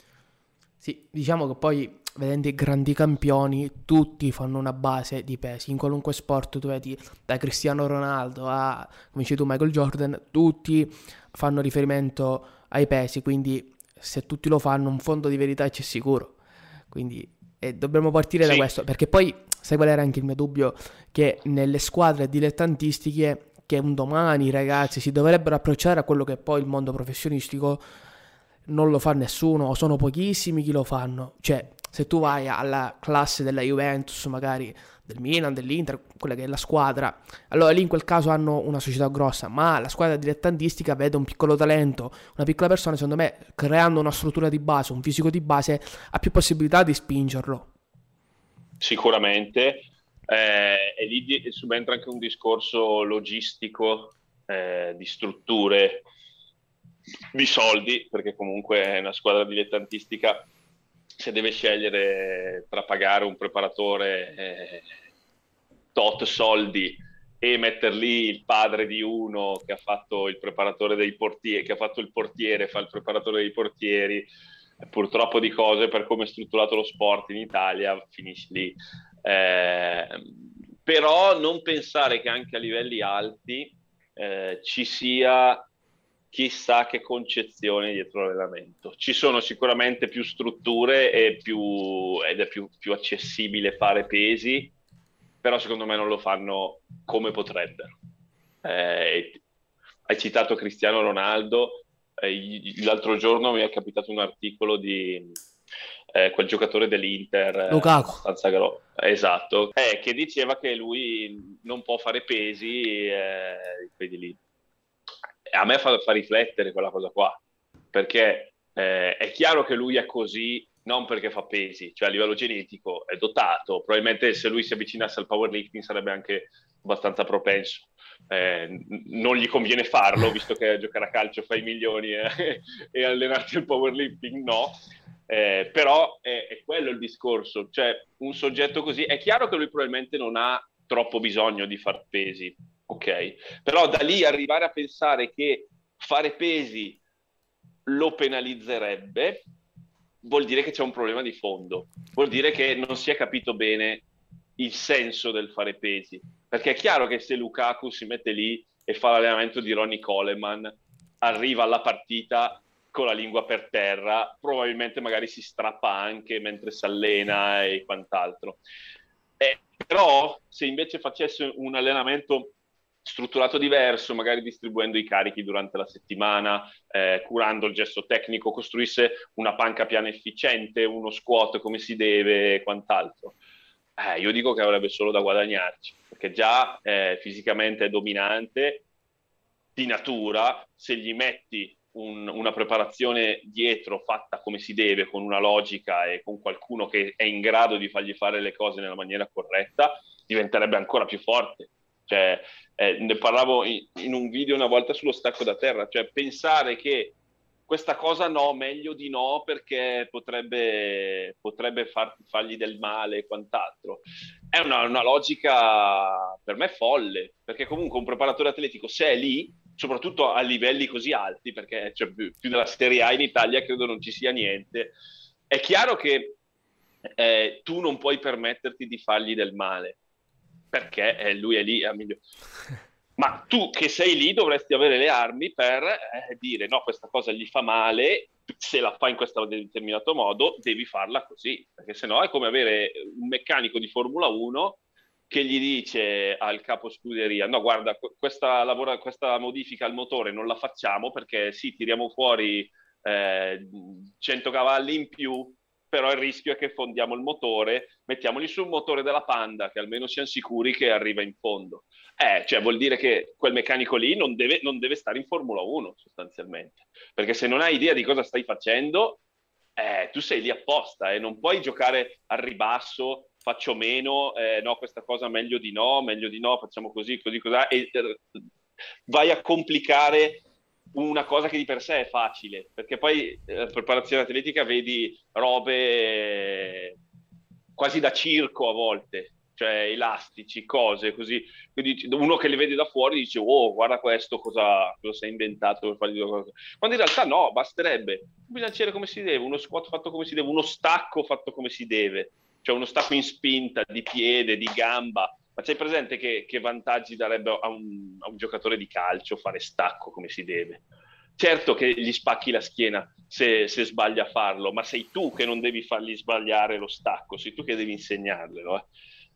Sì, diciamo che poi vedendo i grandi campioni tutti fanno una base di pesi in qualunque sport, tu vedi da Cristiano Ronaldo a, come dici tu, Michael Jordan, tutti fanno riferimento ai pesi, quindi se tutti lo fanno un fondo di verità c'è sicuro, quindi eh, dobbiamo partire da Sì. questo, perché poi sai qual era anche il mio dubbio, che nelle squadre dilettantistiche che un domani i ragazzi si dovrebbero approcciare a quello che è poi il mondo professionistico, non lo fa nessuno o sono pochissimi chi lo fanno. Cioè, se tu vai alla classe della Juventus, magari del Milan, dell'Inter, quella che è la squadra, allora lì in quel caso hanno una società grossa, ma la squadra dilettantistica vede un piccolo talento, una piccola persona, secondo me, creando una struttura di base, un fisico di base, ha più possibilità di spingerlo. Sicuramente, eh, e lì di- subentra anche un discorso logistico, eh, di strutture, di soldi, perché comunque è una squadra dilettantistica, se deve scegliere tra pagare un preparatore eh, tot soldi e metter lì il padre di uno che ha fatto il preparatore dei portieri, che ha fatto il portiere, fa il preparatore dei portieri, purtroppo di cose, per come è strutturato lo sport in Italia, finisci lì. Eh, però non pensare che anche a livelli alti eh, ci sia chissà che concezione dietro l'allenamento. Ci sono sicuramente più strutture e più, ed è più, più accessibile fare pesi, però secondo me non lo fanno come potrebbero. Eh, hai citato Cristiano Ronaldo, eh, l'altro giorno mi è capitato un articolo di eh, quel giocatore dell'Inter eh, Lukaku. abbastanza grosso, esatto, eh, che diceva che lui non può fare pesi, eh, quelli lì. A me fa, fa riflettere quella cosa qua, perché eh, è chiaro che lui è così non perché fa pesi, cioè a livello genetico è dotato, probabilmente se lui si avvicinasse al powerlifting sarebbe anche abbastanza propenso. Eh, non gli conviene farlo, visto che giocare a calcio fai milioni e, e allenarti al powerlifting no, eh, però è, è quello il discorso, cioè un soggetto così, è chiaro che lui probabilmente non ha troppo bisogno di far pesi, ok? Però da lì arrivare a pensare che fare pesi lo penalizzerebbe, vuol dire che c'è un problema di fondo, vuol dire che non si è capito bene il senso del fare pesi, perché è chiaro che se Lukaku si mette lì e fa l'allenamento di Ronnie Coleman, arriva alla partita con la lingua per terra, probabilmente magari si strappa anche mentre si allena e quant'altro. Eh, però se invece facesse un allenamento strutturato diverso, magari distribuendo i carichi durante la settimana, eh, curando il gesto tecnico, costruisse una panca piana efficiente, uno squat come si deve e quant'altro. Eh, io dico che avrebbe solo da guadagnarci, perché già eh, fisicamente è dominante, di natura, se gli metti un, una preparazione dietro fatta come si deve, con una logica e con qualcuno che è in grado di fargli fare le cose nella maniera corretta, diventerebbe ancora più forte. Cioè, eh, ne parlavo in, in un video una volta sullo stacco da terra, cioè pensare che questa cosa no, meglio di no, perché potrebbe, potrebbe far, fargli del male e quant'altro. È una, una logica per me folle, perché comunque un preparatore atletico, se è lì, soprattutto a livelli così alti, perché cioè, più, più della Serie A in Italia credo non ci sia niente, è chiaro che eh, tu non puoi permetterti di fargli del male, perché eh, lui è lì a miglior... Ma tu che sei lì dovresti avere le armi per eh, dire no, questa cosa gli fa male, se la fa in questo determinato modo devi farla così, perché sennò è come avere un meccanico di Formula uno che gli dice al capo scuderia no guarda questa, lavora, questa modifica al motore non la facciamo perché sì tiriamo fuori eh, cento cavalli in più, però il rischio è che fondiamo il motore, mettiamoli sul motore della Panda, che almeno siamo sicuri che arriva in fondo. Eh, cioè vuol dire che quel meccanico lì non deve, non deve stare in Formula uno, sostanzialmente. Perché se non hai idea di cosa stai facendo, eh, tu sei lì apposta e eh, non puoi giocare al ribasso, faccio meno, eh, no, questa cosa meglio di no, meglio di no, facciamo così, così, così, e eh, vai a complicare una cosa che di per sé è facile, perché poi eh, preparazione atletica vedi robe eh, quasi da circo a volte, cioè elastici, cose così, quindi uno che le vede da fuori dice oh guarda questo cosa, cosa si è inventato per fargli qualcosa, quando in realtà no, basterebbe un bilanciere come si deve, uno squat fatto come si deve, uno stacco fatto come si deve, cioè uno stacco in spinta, di piede, di gamba. Ma c'hai presente che, che vantaggi darebbe a un, a un giocatore di calcio fare stacco come si deve? Certo che gli spacchi la schiena se, se sbaglia a farlo, ma sei tu che non devi fargli sbagliare lo stacco, sei tu che devi insegnarglielo. Eh.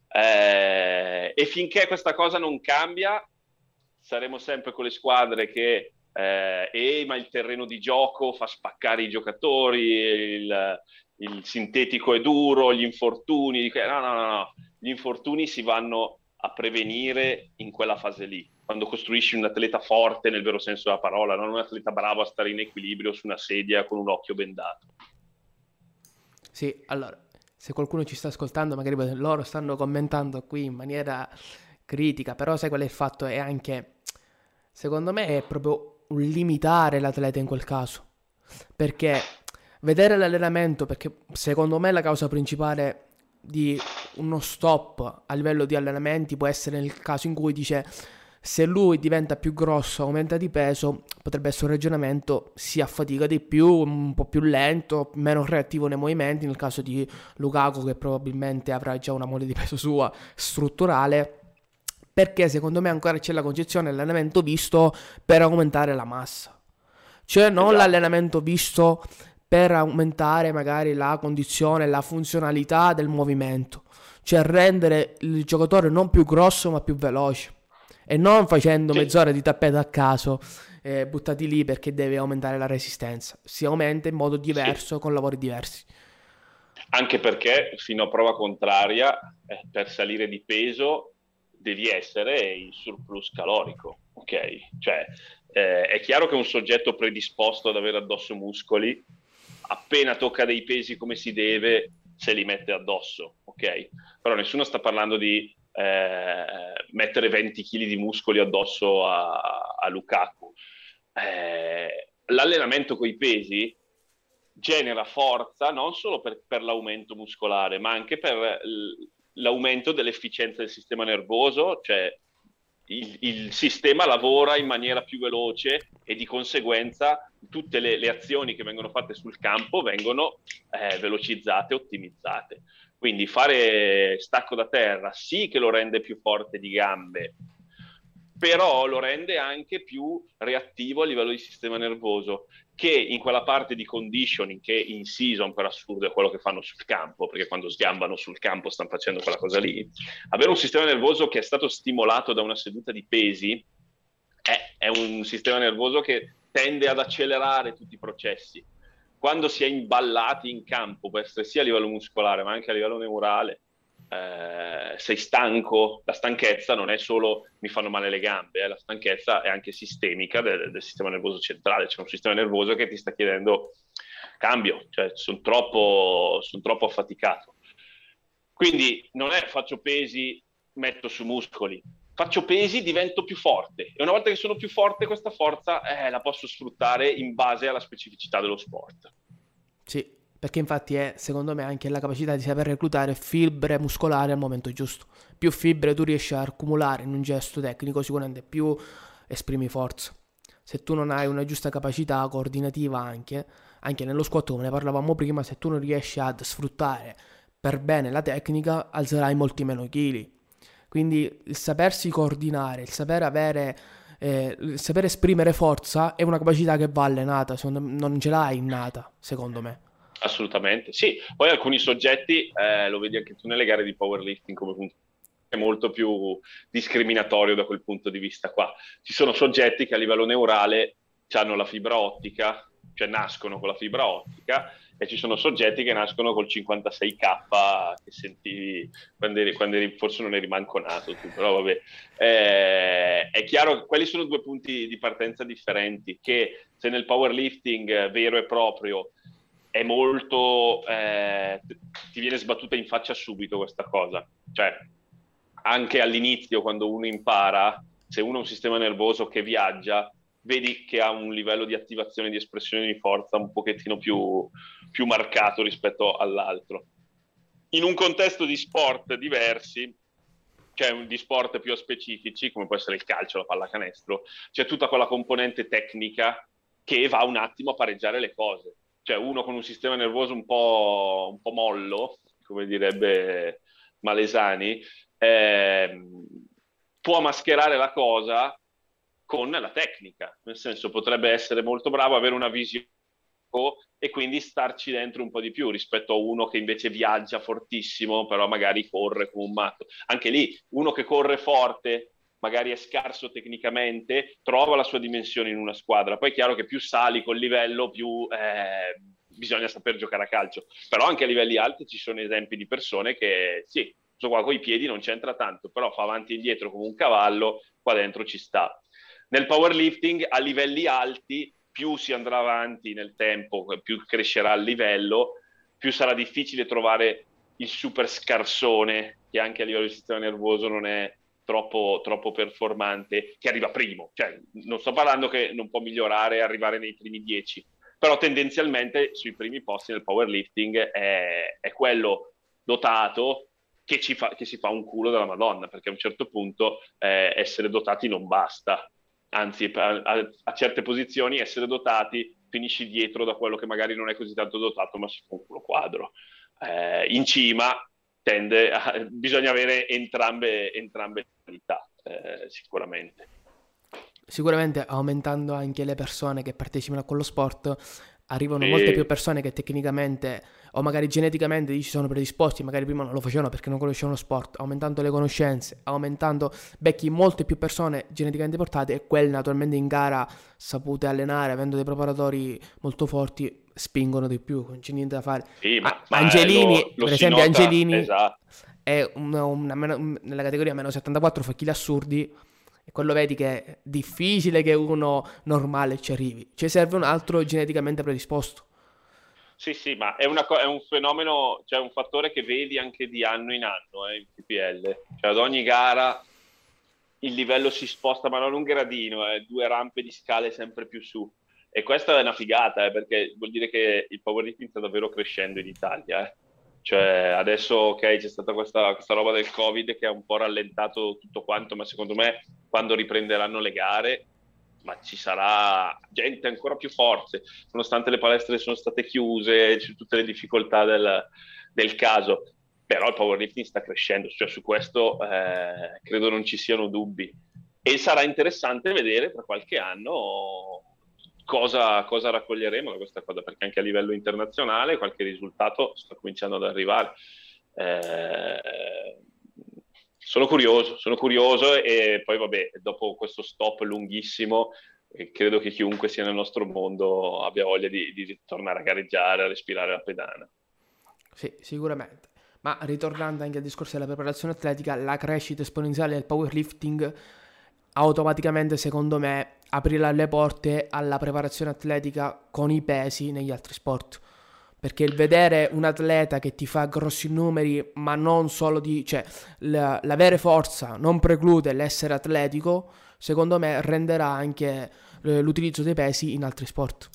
Eh, e finché questa cosa non cambia, saremo sempre con le squadre che eh, eh, ma il terreno di gioco fa spaccare i giocatori, il, il sintetico è duro, gli infortuni, no, no, no, no, gli infortuni si vanno a prevenire in quella fase lì, quando costruisci un atleta forte nel vero senso della parola, non un atleta bravo a stare in equilibrio su una sedia con un occhio bendato. Sì, allora, se qualcuno ci sta ascoltando, magari loro stanno commentando qui in maniera critica, però sai qual è il fatto? È anche, secondo me, è proprio un limitare l'atleta in quel caso, perché vedere l'allenamento, perché secondo me la causa principale di uno stop a livello di allenamenti può essere nel caso in cui dice se lui diventa più grosso, aumenta di peso, potrebbe essere un ragionamento, si affatica di più, un po' più lento, meno reattivo nei movimenti, nel caso di Lukaku che probabilmente avrà già una mole di peso sua strutturale, perché secondo me ancora c'è la concezione dell'allenamento visto per aumentare la massa, cioè non esatto. L'allenamento visto per aumentare magari la condizione, la funzionalità del movimento, cioè rendere il giocatore non più grosso ma più veloce e non facendo sì. mezz'ora di tappeta a caso eh, buttati lì perché deve aumentare la resistenza, si aumenta in modo diverso sì. con lavori diversi. Anche perché fino a prova contraria eh, per salire di peso devi essere in surplus calorico, ok? Cioè eh, è chiaro che un soggetto predisposto ad avere addosso muscoli appena tocca dei pesi come si deve, se li mette addosso, ok? Però nessuno sta parlando di eh, mettere venti chili di muscoli addosso a, a Lukaku. Eh, l'allenamento coi pesi genera forza non solo per, per l'aumento muscolare, ma anche per l'aumento dell'efficienza del sistema nervoso, cioè il, il sistema lavora in maniera più veloce e di conseguenza tutte le, le azioni che vengono fatte sul campo vengono eh, velocizzate, ottimizzate. Quindi fare stacco da terra sì che lo rende più forte di gambe, però lo rende anche più reattivo a livello di sistema nervoso, che in quella parte di conditioning che in season per assurdo è quello che fanno sul campo, perché quando sgambano sul campo stanno facendo quella cosa lì, avere un sistema nervoso che è stato stimolato da una seduta di pesi è, è un sistema nervoso che tende ad accelerare tutti i processi. Quando si è imballati in campo, può essere sia a livello muscolare ma anche a livello neurale, eh, sei stanco, la stanchezza non è solo mi fanno male le gambe, eh, la stanchezza è anche sistemica del, del sistema nervoso centrale, c'è un sistema nervoso che ti sta chiedendo cambio, cioè sono troppo, son troppo affaticato. Quindi non è faccio pesi, metto su muscoli, faccio pesi, divento più forte e una volta che sono più forte questa forza eh, la posso sfruttare in base alla specificità dello sport. Sì, perché infatti è secondo me anche la capacità di saper reclutare fibre muscolari al momento giusto. Più fibre tu riesci a accumulare in un gesto tecnico, sicuramente più esprimi forza. Se tu non hai una giusta capacità coordinativa anche, anche nello squat come ne parlavamo prima, se tu non riesci ad sfruttare per bene la tecnica, alzerai molti meno chili. Quindi il sapersi coordinare, il saper avere, eh, il saper esprimere forza è una capacità che va allenata, non ce l'hai innata, secondo me. Assolutamente, sì. Poi alcuni soggetti, eh, lo vedi anche tu nelle gare di powerlifting come punto, è molto più discriminatorio da quel punto di vista qua. Ci sono soggetti che a livello neurale hanno la fibra ottica, cioè nascono con la fibra ottica, e ci sono soggetti che nascono col cinquantasei K che sentivi quando eri, quando eri forse non eri manco nato tu, però vabbè. Eh, è chiaro che quelli sono due punti di partenza differenti, che se nel powerlifting vero e proprio è molto eh, ti viene sbattuta in faccia subito questa cosa, cioè anche all'inizio quando uno impara, se uno ha un sistema nervoso che viaggia, vedi che ha un livello di attivazione di espressione di forza un pochettino più, più marcato rispetto all'altro. In un contesto di sport diversi, cioè di sport più specifici, come può essere il calcio, la pallacanestro, c'è tutta quella componente tecnica che va un attimo a pareggiare le cose. Cioè uno con un sistema nervoso un po', un po' mollo, come direbbe Malesani, eh, può mascherare la cosa con la tecnica, nel senso potrebbe essere molto bravo, avere una visione e quindi starci dentro un po' di più rispetto a uno che invece viaggia fortissimo, però magari corre come un matto. Anche lì, uno che corre forte, magari è scarso tecnicamente, trova la sua dimensione in una squadra. Poi è chiaro che più sali col livello, più eh, bisogna saper giocare a calcio. Però anche a livelli alti ci sono esempi di persone che, sì, so qua con i piedi non c'entra tanto, però fa avanti e indietro come un cavallo, qua dentro ci sta. Nel powerlifting a livelli alti, più si andrà avanti nel tempo, più crescerà il livello, più sarà difficile trovare il super scarsone, che anche a livello del sistema nervoso non è troppo, troppo performante, che arriva primo. Cioè, non sto parlando che non può migliorare e arrivare nei primi dieci, però tendenzialmente sui primi posti nel powerlifting è, è quello dotato che, ci fa, che si fa un culo della Madonna, perché a un certo punto eh, essere dotati non basta. Anzi, a, a, a certe posizioni essere dotati finisci dietro da quello che magari non è così tanto dotato, ma si fa un culo quadro. Eh, in cima tende a, bisogna avere entrambe, entrambe le qualità, eh, sicuramente. Sicuramente aumentando anche le persone che partecipano a quello sport, arrivano Sì. molte più persone che tecnicamente o magari geneticamente ci sono predisposti, magari prima non lo facevano perché non conoscevano lo sport. Aumentando le conoscenze, aumentando, becchi molte più persone geneticamente portate e quelle naturalmente in gara sapute allenare, avendo dei preparatori molto forti, spingono di più, non c'è niente da fare. Sì, ma, A- ma Angelini, lo, lo per si esempio nota, Angelini esatto. è una, una meno- nella categoria meno settantaquattro, fa chili assurdi, e quello vedi che è difficile che uno normale ci arrivi, ci serve un altro geneticamente predisposto. Sì, sì, ma è, una co- è un fenomeno, cioè un fattore che vedi anche di anno in anno eh, in P P L. Cioè ad ogni gara il livello si sposta, ma non un gradino, eh, due rampe di scale sempre più su. E questa è una figata, eh, perché vuol dire che il powerlifting sta davvero crescendo in Italia. Eh. Cioè adesso, ok, c'è stata questa, questa roba del Covid che ha un po' rallentato tutto quanto, ma secondo me quando riprenderanno le gare ma ci sarà gente ancora più forte, nonostante le palestre sono state chiuse, c'è tutte le difficoltà del, del caso, però il powerlifting sta crescendo, cioè su questo eh, credo non ci siano dubbi. E sarà interessante vedere tra qualche anno cosa, cosa raccoglieremo da questa cosa, perché anche a livello internazionale qualche risultato sta cominciando ad arrivare. Eh, sono curioso, sono curioso e poi vabbè, dopo questo stop lunghissimo, eh, credo che chiunque sia nel nostro mondo abbia voglia di, di ritornare a gareggiare, a respirare la pedana. Sì, sicuramente. Ma ritornando anche al discorso della preparazione atletica, la crescita esponenziale del powerlifting automaticamente, secondo me, aprirà le porte alla preparazione atletica con i pesi negli altri sport. Perché il vedere un atleta che ti fa grossi numeri, ma non solo di... cioè, la- l'avere forza non preclude l'essere atletico, secondo me renderà anche eh, l'utilizzo dei pesi in altri sport.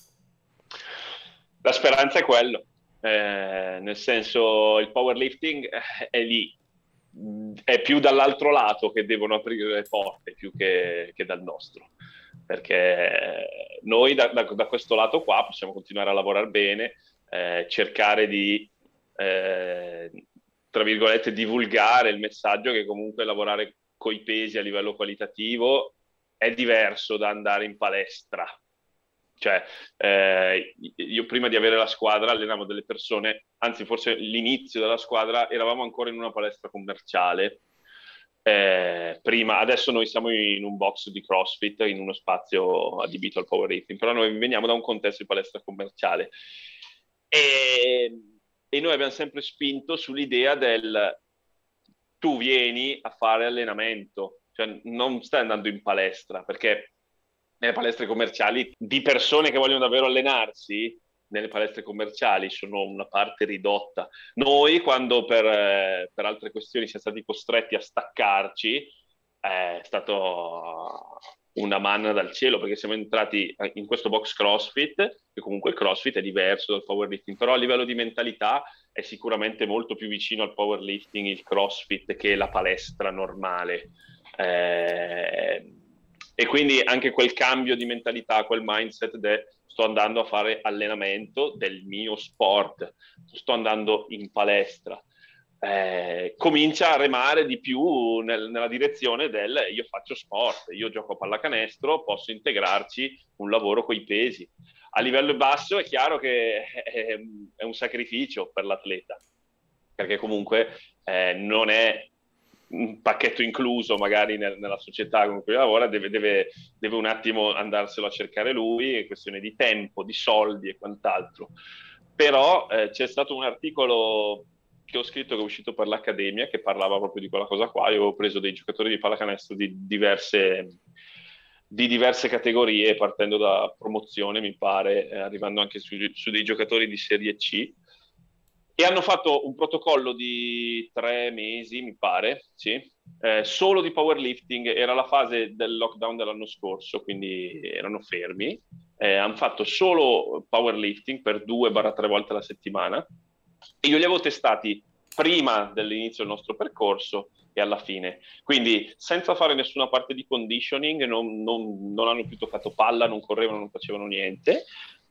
La speranza è quello, eh, nel senso il powerlifting è lì, è più dall'altro lato che devono aprire le porte più che, che dal nostro, perché noi da, da, da questo lato qua possiamo continuare a lavorare bene, eh, cercare di, eh, tra virgolette, divulgare il messaggio che comunque lavorare coi pesi a livello qualitativo è diverso da andare in palestra. Cioè, eh, io prima di avere la squadra allenavo delle persone, anzi forse l'inizio della squadra eravamo ancora in una palestra commerciale. Eh, prima, adesso noi siamo in un box di CrossFit, in uno spazio adibito al powerlifting, però noi veniamo da un contesto di palestra commerciale. E, e noi abbiamo sempre spinto sull'idea del tu vieni a fare allenamento, cioè non stai andando in palestra, perché nelle palestre commerciali di persone che vogliono davvero allenarsi, nelle palestre commerciali sono una parte ridotta. Noi, quando per, eh, per altre questioni siamo stati costretti a staccarci, è stato una manna dal cielo, perché siamo entrati in questo box CrossFit, che comunque il CrossFit è diverso dal powerlifting, però a livello di mentalità è sicuramente molto più vicino al powerlifting il CrossFit che la palestra normale. Eh, e quindi anche quel cambio di mentalità, quel mindset de sto andando a fare allenamento del mio sport, sto andando in palestra, eh, comincia a remare di più nel, nella direzione del io faccio sport, io gioco a pallacanestro, posso integrarci un lavoro coi pesi. A livello basso è chiaro che è, è un sacrificio per l'atleta, perché comunque eh, non è un pacchetto incluso magari nel, nella società con cui lavora, deve, deve, deve un attimo andarselo a cercare lui, è questione di tempo, di soldi e quant'altro. Però eh, c'è stato un articolo che ho scritto che è uscito per l'Accademia che parlava proprio di quella cosa qua. Io avevo preso dei giocatori di pallacanestro di diverse, di diverse categorie, partendo da promozione, mi pare, eh, arrivando anche su, su dei giocatori di Serie C, e hanno fatto un protocollo di tre mesi, mi pare, sì, eh, solo di powerlifting. Era la fase del lockdown dell'anno scorso, quindi erano fermi. Eh, hanno fatto solo powerlifting per due o tre volte alla settimana e io li avevo testati prima dell'inizio del nostro percorso e alla fine. Quindi senza fare nessuna parte di conditioning, non, non, non hanno più toccato palla, non correvano, non facevano niente.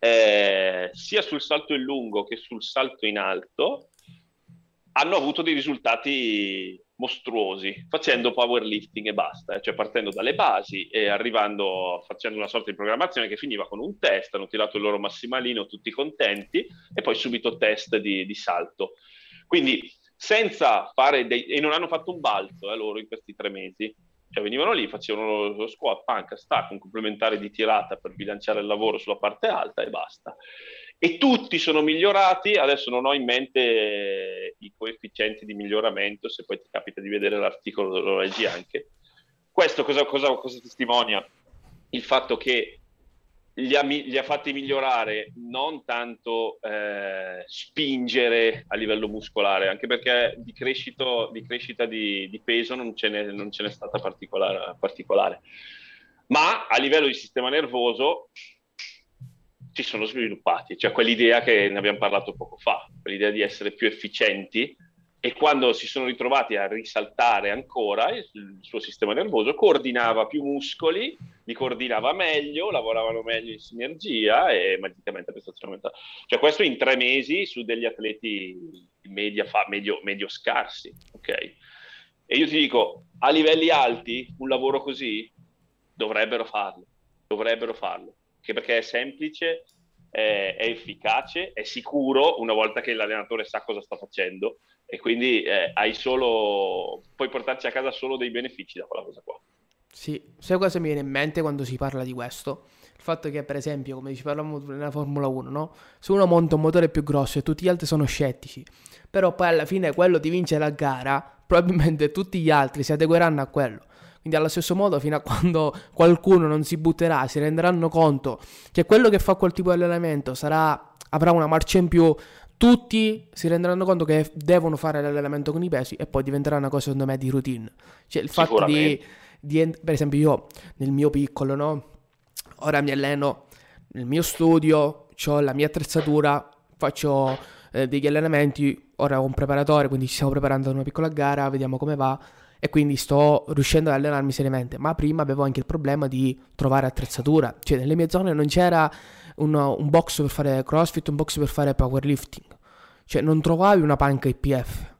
Eh, sia sul salto in lungo che sul salto in alto hanno avuto dei risultati mostruosi facendo powerlifting e basta, eh? Cioè partendo dalle basi e arrivando facendo una sorta di programmazione che finiva con un test, hanno tirato il loro massimalino tutti contenti e poi subito test di, di salto, quindi senza fare dei... e non hanno fatto un balzo eh, loro in questi tre mesi. Cioè venivano lì, facevano lo squat, panca, stack, un complementare di tirata per bilanciare il lavoro sulla parte alta e basta. E tutti sono migliorati, adesso non ho in mente i coefficienti di miglioramento, se poi ti capita di vedere l'articolo lo leggi anche. Questo cosa, cosa, cosa testimonia? Il fatto che li ha, li ha fatti migliorare, non tanto eh, spingere a livello muscolare, anche perché di, crescito, di crescita di, di peso non ce n'è, non ce n'è stata particolare, particolare. Ma a livello di sistema nervoso si sono sviluppati, cioè quell'idea che ne abbiamo parlato poco fa, quell'idea di essere più efficienti, e quando si sono ritrovati a risaltare ancora il, il suo sistema nervoso coordinava più muscoli, li coordinava meglio, lavoravano meglio in sinergia e magicamente prestazione aumentata. Cioè questo in tre mesi su degli atleti media fa, medio, medio scarsi, ok? E io ti dico, a livelli alti un lavoro così dovrebbero farlo, dovrebbero farlo, anche perché è semplice, è, è efficace, è sicuro una volta che l'allenatore sa cosa sta facendo, e quindi eh, hai solo, puoi portarci a casa solo dei benefici da quella cosa qua. Sì, sai cosa mi viene in mente quando si parla di questo? Il fatto che, per esempio, come ci parlavamo nella Formula uno, no? Se uno monta un motore più grosso e tutti gli altri sono scettici, però poi alla fine quello ti vince la gara, probabilmente tutti gli altri si adegueranno a quello. Quindi allo stesso modo, fino a quando qualcuno non si butterà, si renderanno conto che quello che fa quel tipo di allenamento sarà, avrà una marcia in più, tutti si renderanno conto che devono fare l'allenamento con i pesi e poi diventerà una cosa, secondo me, di routine. Cioè il fatto di, di, per esempio io nel mio piccolo, no? Ora mi alleno nel mio studio, ho la mia attrezzatura, faccio eh, degli allenamenti, ora ho un preparatore, quindi ci stiamo preparando a una piccola gara, vediamo come va, e quindi sto riuscendo ad allenarmi seriamente. Ma prima avevo anche il problema di trovare attrezzatura, cioè nelle mie zone non c'era un, un box per fare CrossFit, un box per fare powerlifting, cioè non trovavi una panca I P F,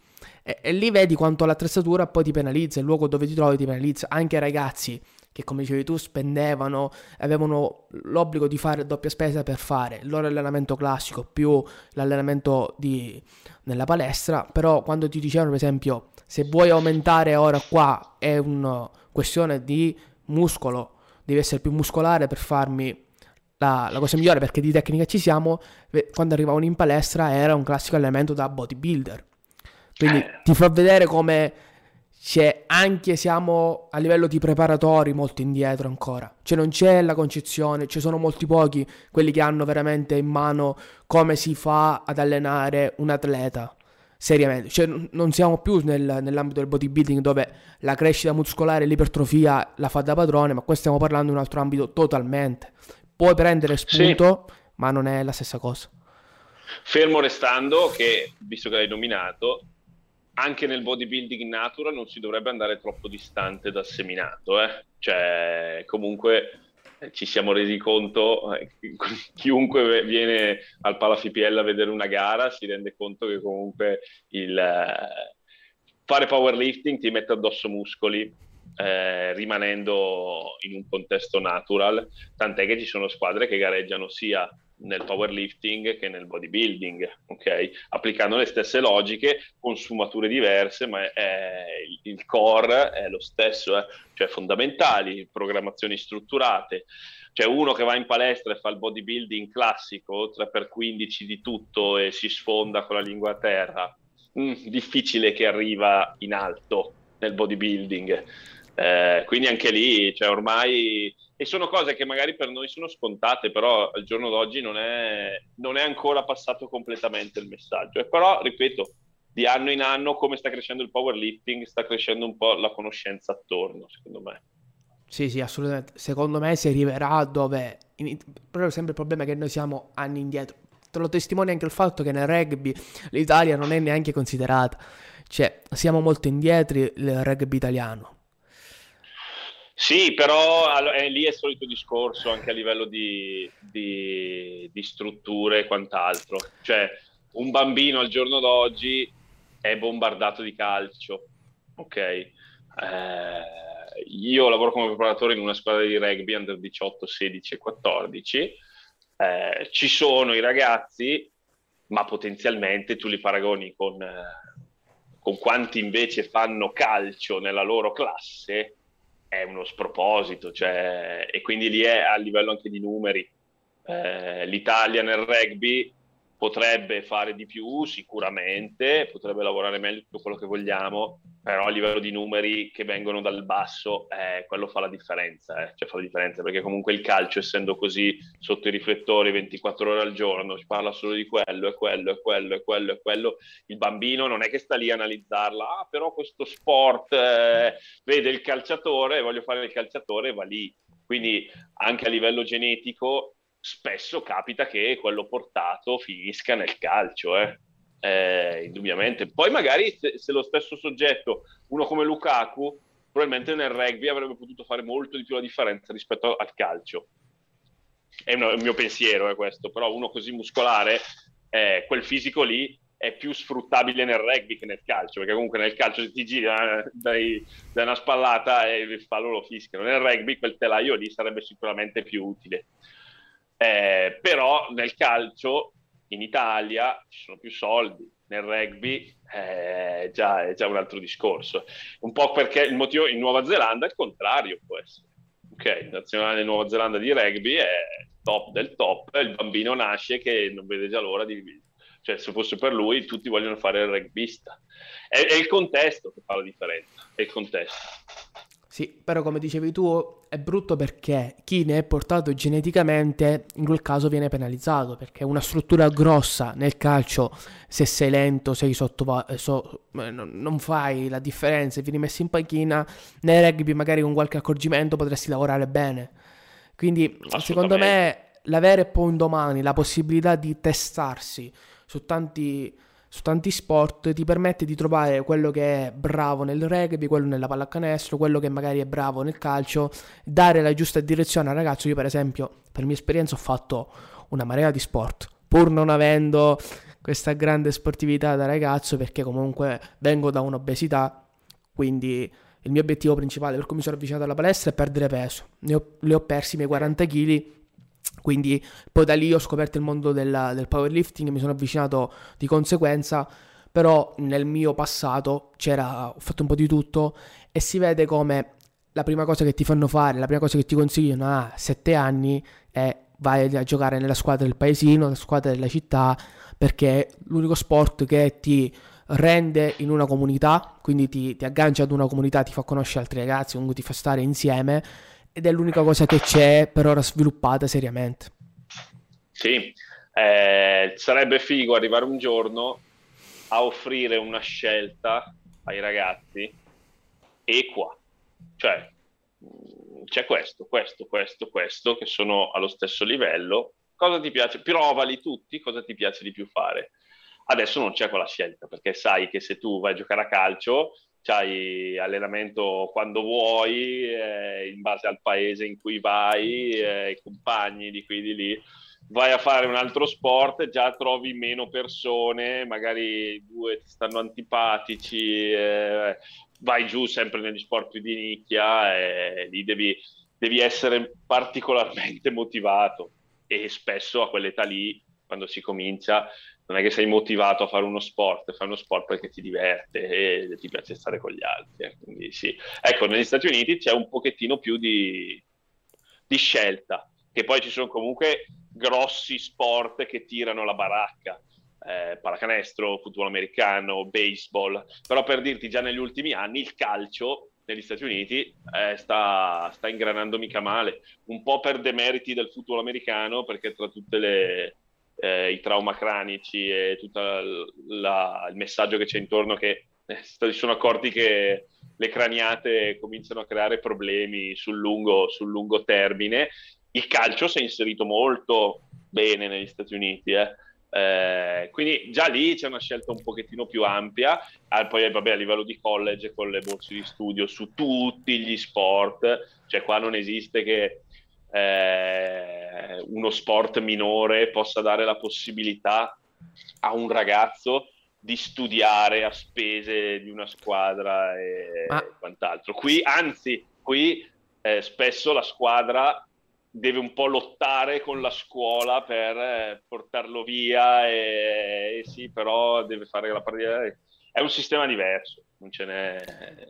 e, e lì vedi quanto l'attrezzatura poi ti penalizza, il luogo dove ti trovi ti penalizza. Anche ragazzi che, come dicevi tu, spendevano, avevano l'obbligo di fare doppia spesa per fare il loro allenamento classico più l'allenamento di, nella palestra, però quando ti dicevano, per esempio, se vuoi aumentare ora qua è una questione di muscolo, devi essere più muscolare per farmi la, la cosa migliore, perché di tecnica ci siamo, quando arrivavano in palestra era un classico allenamento da bodybuilder. Quindi ti fa vedere come c'è, anche siamo a livello di preparatori molto indietro ancora, cioè non c'è la concezione, ci sono molti pochi quelli che hanno veramente in mano come si fa ad allenare un atleta seriamente. Cioè non siamo più nel, nell'ambito del bodybuilding, dove la crescita muscolare e l'ipertrofia la fa da padrone, ma qua stiamo parlando di un altro ambito totalmente. Puoi prendere spunto, sì, ma non è la stessa cosa. Fermo restando che, visto che l'hai nominato, anche nel bodybuilding natural non si dovrebbe andare troppo distante dal seminato, eh? Cioè comunque eh, ci siamo resi conto, eh, chiunque viene al Palafipl a vedere una gara si rende conto che comunque il eh, fare powerlifting ti mette addosso muscoli, eh, rimanendo in un contesto natural, tant'è che ci sono squadre che gareggiano sia nel powerlifting che nel bodybuilding, ok? Applicando le stesse logiche, con sfumature diverse, ma è, è, il core è lo stesso, eh? Cioè fondamentali, programmazioni strutturate. Cioè uno che va in palestra e fa il bodybuilding classico, tre per quindici di tutto e si sfonda con la lingua a terra, mm, difficile che arriva in alto nel bodybuilding. Eh, quindi anche lì, cioè ormai, e sono cose che magari per noi sono scontate, però al giorno d'oggi non è, non è ancora passato completamente il messaggio. E però, ripeto, di anno in anno, come sta crescendo il powerlifting, sta crescendo un po' la conoscenza attorno, secondo me. Sì, sì, assolutamente. Secondo me si arriverà dove, in, però sempre il problema è che noi siamo anni indietro. Te lo testimonia anche il fatto che nel rugby l'Italia non è neanche considerata. Cioè, siamo molto indietro il rugby italiano. Sì, però è, lì è il solito discorso anche a livello di, di, di strutture e quant'altro. Cioè, un bambino al giorno d'oggi è bombardato di calcio, ok? Eh, io lavoro come preparatore in una squadra di rugby under diciotto, sedici e quattordici. Eh, ci sono i ragazzi, ma potenzialmente tu li paragoni con, eh, con quanti invece fanno calcio nella loro classe, è uno sproposito, cioè, e quindi lì è a livello anche di numeri. Eh, L'Italia nel rugby potrebbe fare di più sicuramente, potrebbe lavorare meglio tutto quello che vogliamo, però a livello di numeri che vengono dal basso, eh, quello fa la differenza, eh. Cioè fa la differenza, perché comunque il calcio, essendo così sotto i riflettori ventiquattro ore al giorno, si parla solo di quello, e quello, e quello, e quello, e quello, il bambino non è che sta lì a analizzarla, ah, però questo sport, eh, vede il calciatore, voglio fare il calciatore, va lì. Quindi anche a livello genetico spesso capita che quello portato finisca nel calcio, eh. Eh, indubbiamente. Poi magari se, se lo stesso soggetto, uno come Lukaku, probabilmente nel rugby avrebbe potuto fare molto di più la differenza rispetto al calcio. È, una, è un mio pensiero, è questo, però uno così muscolare, eh, quel fisico lì è più sfruttabile nel rugby che nel calcio, perché comunque nel calcio se ti giri eh, dai, dai una spallata e il fallo lo fischiano. Nel rugby quel telaio lì sarebbe sicuramente più utile. Eh, però nel calcio in Italia ci sono più soldi, nel rugby eh, già, è già un altro discorso. Un po' perché il motivo in Nuova Zelanda è il contrario, può essere. Ok, la nazionale Nuova Zelanda di rugby è top del top, il bambino nasce che non vede già l'ora di... Cioè, se fosse per lui, tutti vogliono fare il rugbyista. È, è il contesto che fa la differenza, è il contesto. Sì, però come dicevi tu è brutto perché chi ne è portato geneticamente in quel caso viene penalizzato, perché una struttura grossa nel calcio, se sei lento, sei sotto, so, non fai la differenza e vieni messo in panchina, nel rugby magari con qualche accorgimento potresti lavorare bene. Quindi secondo me l'avere poi un domani la possibilità di testarsi su tanti... su tanti sport ti permette di trovare quello che è bravo nel rugby, quello nella pallacanestro, quello che magari è bravo nel calcio, dare la giusta direzione al ragazzo. Io per esempio, per mia esperienza, ho fatto una marea di sport, pur non avendo questa grande sportività da ragazzo, perché comunque vengo da un'obesità, quindi il mio obiettivo principale per cui mi sono avvicinato alla palestra è perdere peso. Ne ho, li ho persi i miei quaranta chili. Quindi poi da lì ho scoperto il mondo del, del powerlifting e mi sono avvicinato di conseguenza, però nel mio passato c'era, ho fatto un po' di tutto e si vede come la prima cosa che ti fanno fare, la prima cosa che ti consigliano a sette anni è vai a giocare nella squadra del paesino, nella squadra della città, perché è l'unico sport che ti rende in una comunità, quindi ti, ti aggancia ad una comunità, ti fa conoscere altri ragazzi, comunque ti fa stare insieme. Ed è l'unica cosa che c'è per ora sviluppata seriamente. Sì, eh, sarebbe figo arrivare un giorno a offrire una scelta ai ragazzi equa. Cioè, c'è questo, questo, questo, questo, che sono allo stesso livello. Cosa ti piace? Provali tutti, cosa ti piace di più fare? Adesso non c'è quella scelta, perché sai che se tu vai a giocare a calcio... c'hai allenamento quando vuoi, eh, in base al paese in cui vai, eh, i compagni di qui di lì. Vai a fare un altro sport, già trovi meno persone, magari due ti stanno antipatici, eh, vai giù sempre negli sport più di nicchia e lì devi, devi essere particolarmente motivato e spesso a quell'età lì, quando si comincia, non è che sei motivato a fare uno sport, fai uno sport perché ti diverte e ti piace stare con gli altri. Eh. Quindi sì. Ecco, negli Stati Uniti c'è un pochettino più di, di scelta, che poi ci sono comunque grossi sport che tirano la baracca, eh, pallacanestro, football americano, baseball, però per dirti già negli ultimi anni il calcio negli Stati Uniti eh, sta, sta ingranando mica male, un po' per demeriti del football americano, perché tra tutte le... Eh, i trauma cranici e tutto il messaggio che c'è intorno, che eh, si sono accorti che le craniate cominciano a creare problemi sul lungo, sul lungo termine. Il calcio si è inserito molto bene negli Stati Uniti, eh. Eh, quindi già lì c'è una scelta un pochettino più ampia, ah, poi vabbè, a livello di college con le borse di studio su tutti gli sport, cioè qua non esiste che Eh, uno sport minore possa dare la possibilità a un ragazzo di studiare a spese di una squadra e Ma... quant'altro. Qui, anzi, qui eh, spesso la squadra deve un po' lottare con la scuola per eh, portarlo via e, e sì, però deve fare la partita. È un sistema diverso, non ce n'è...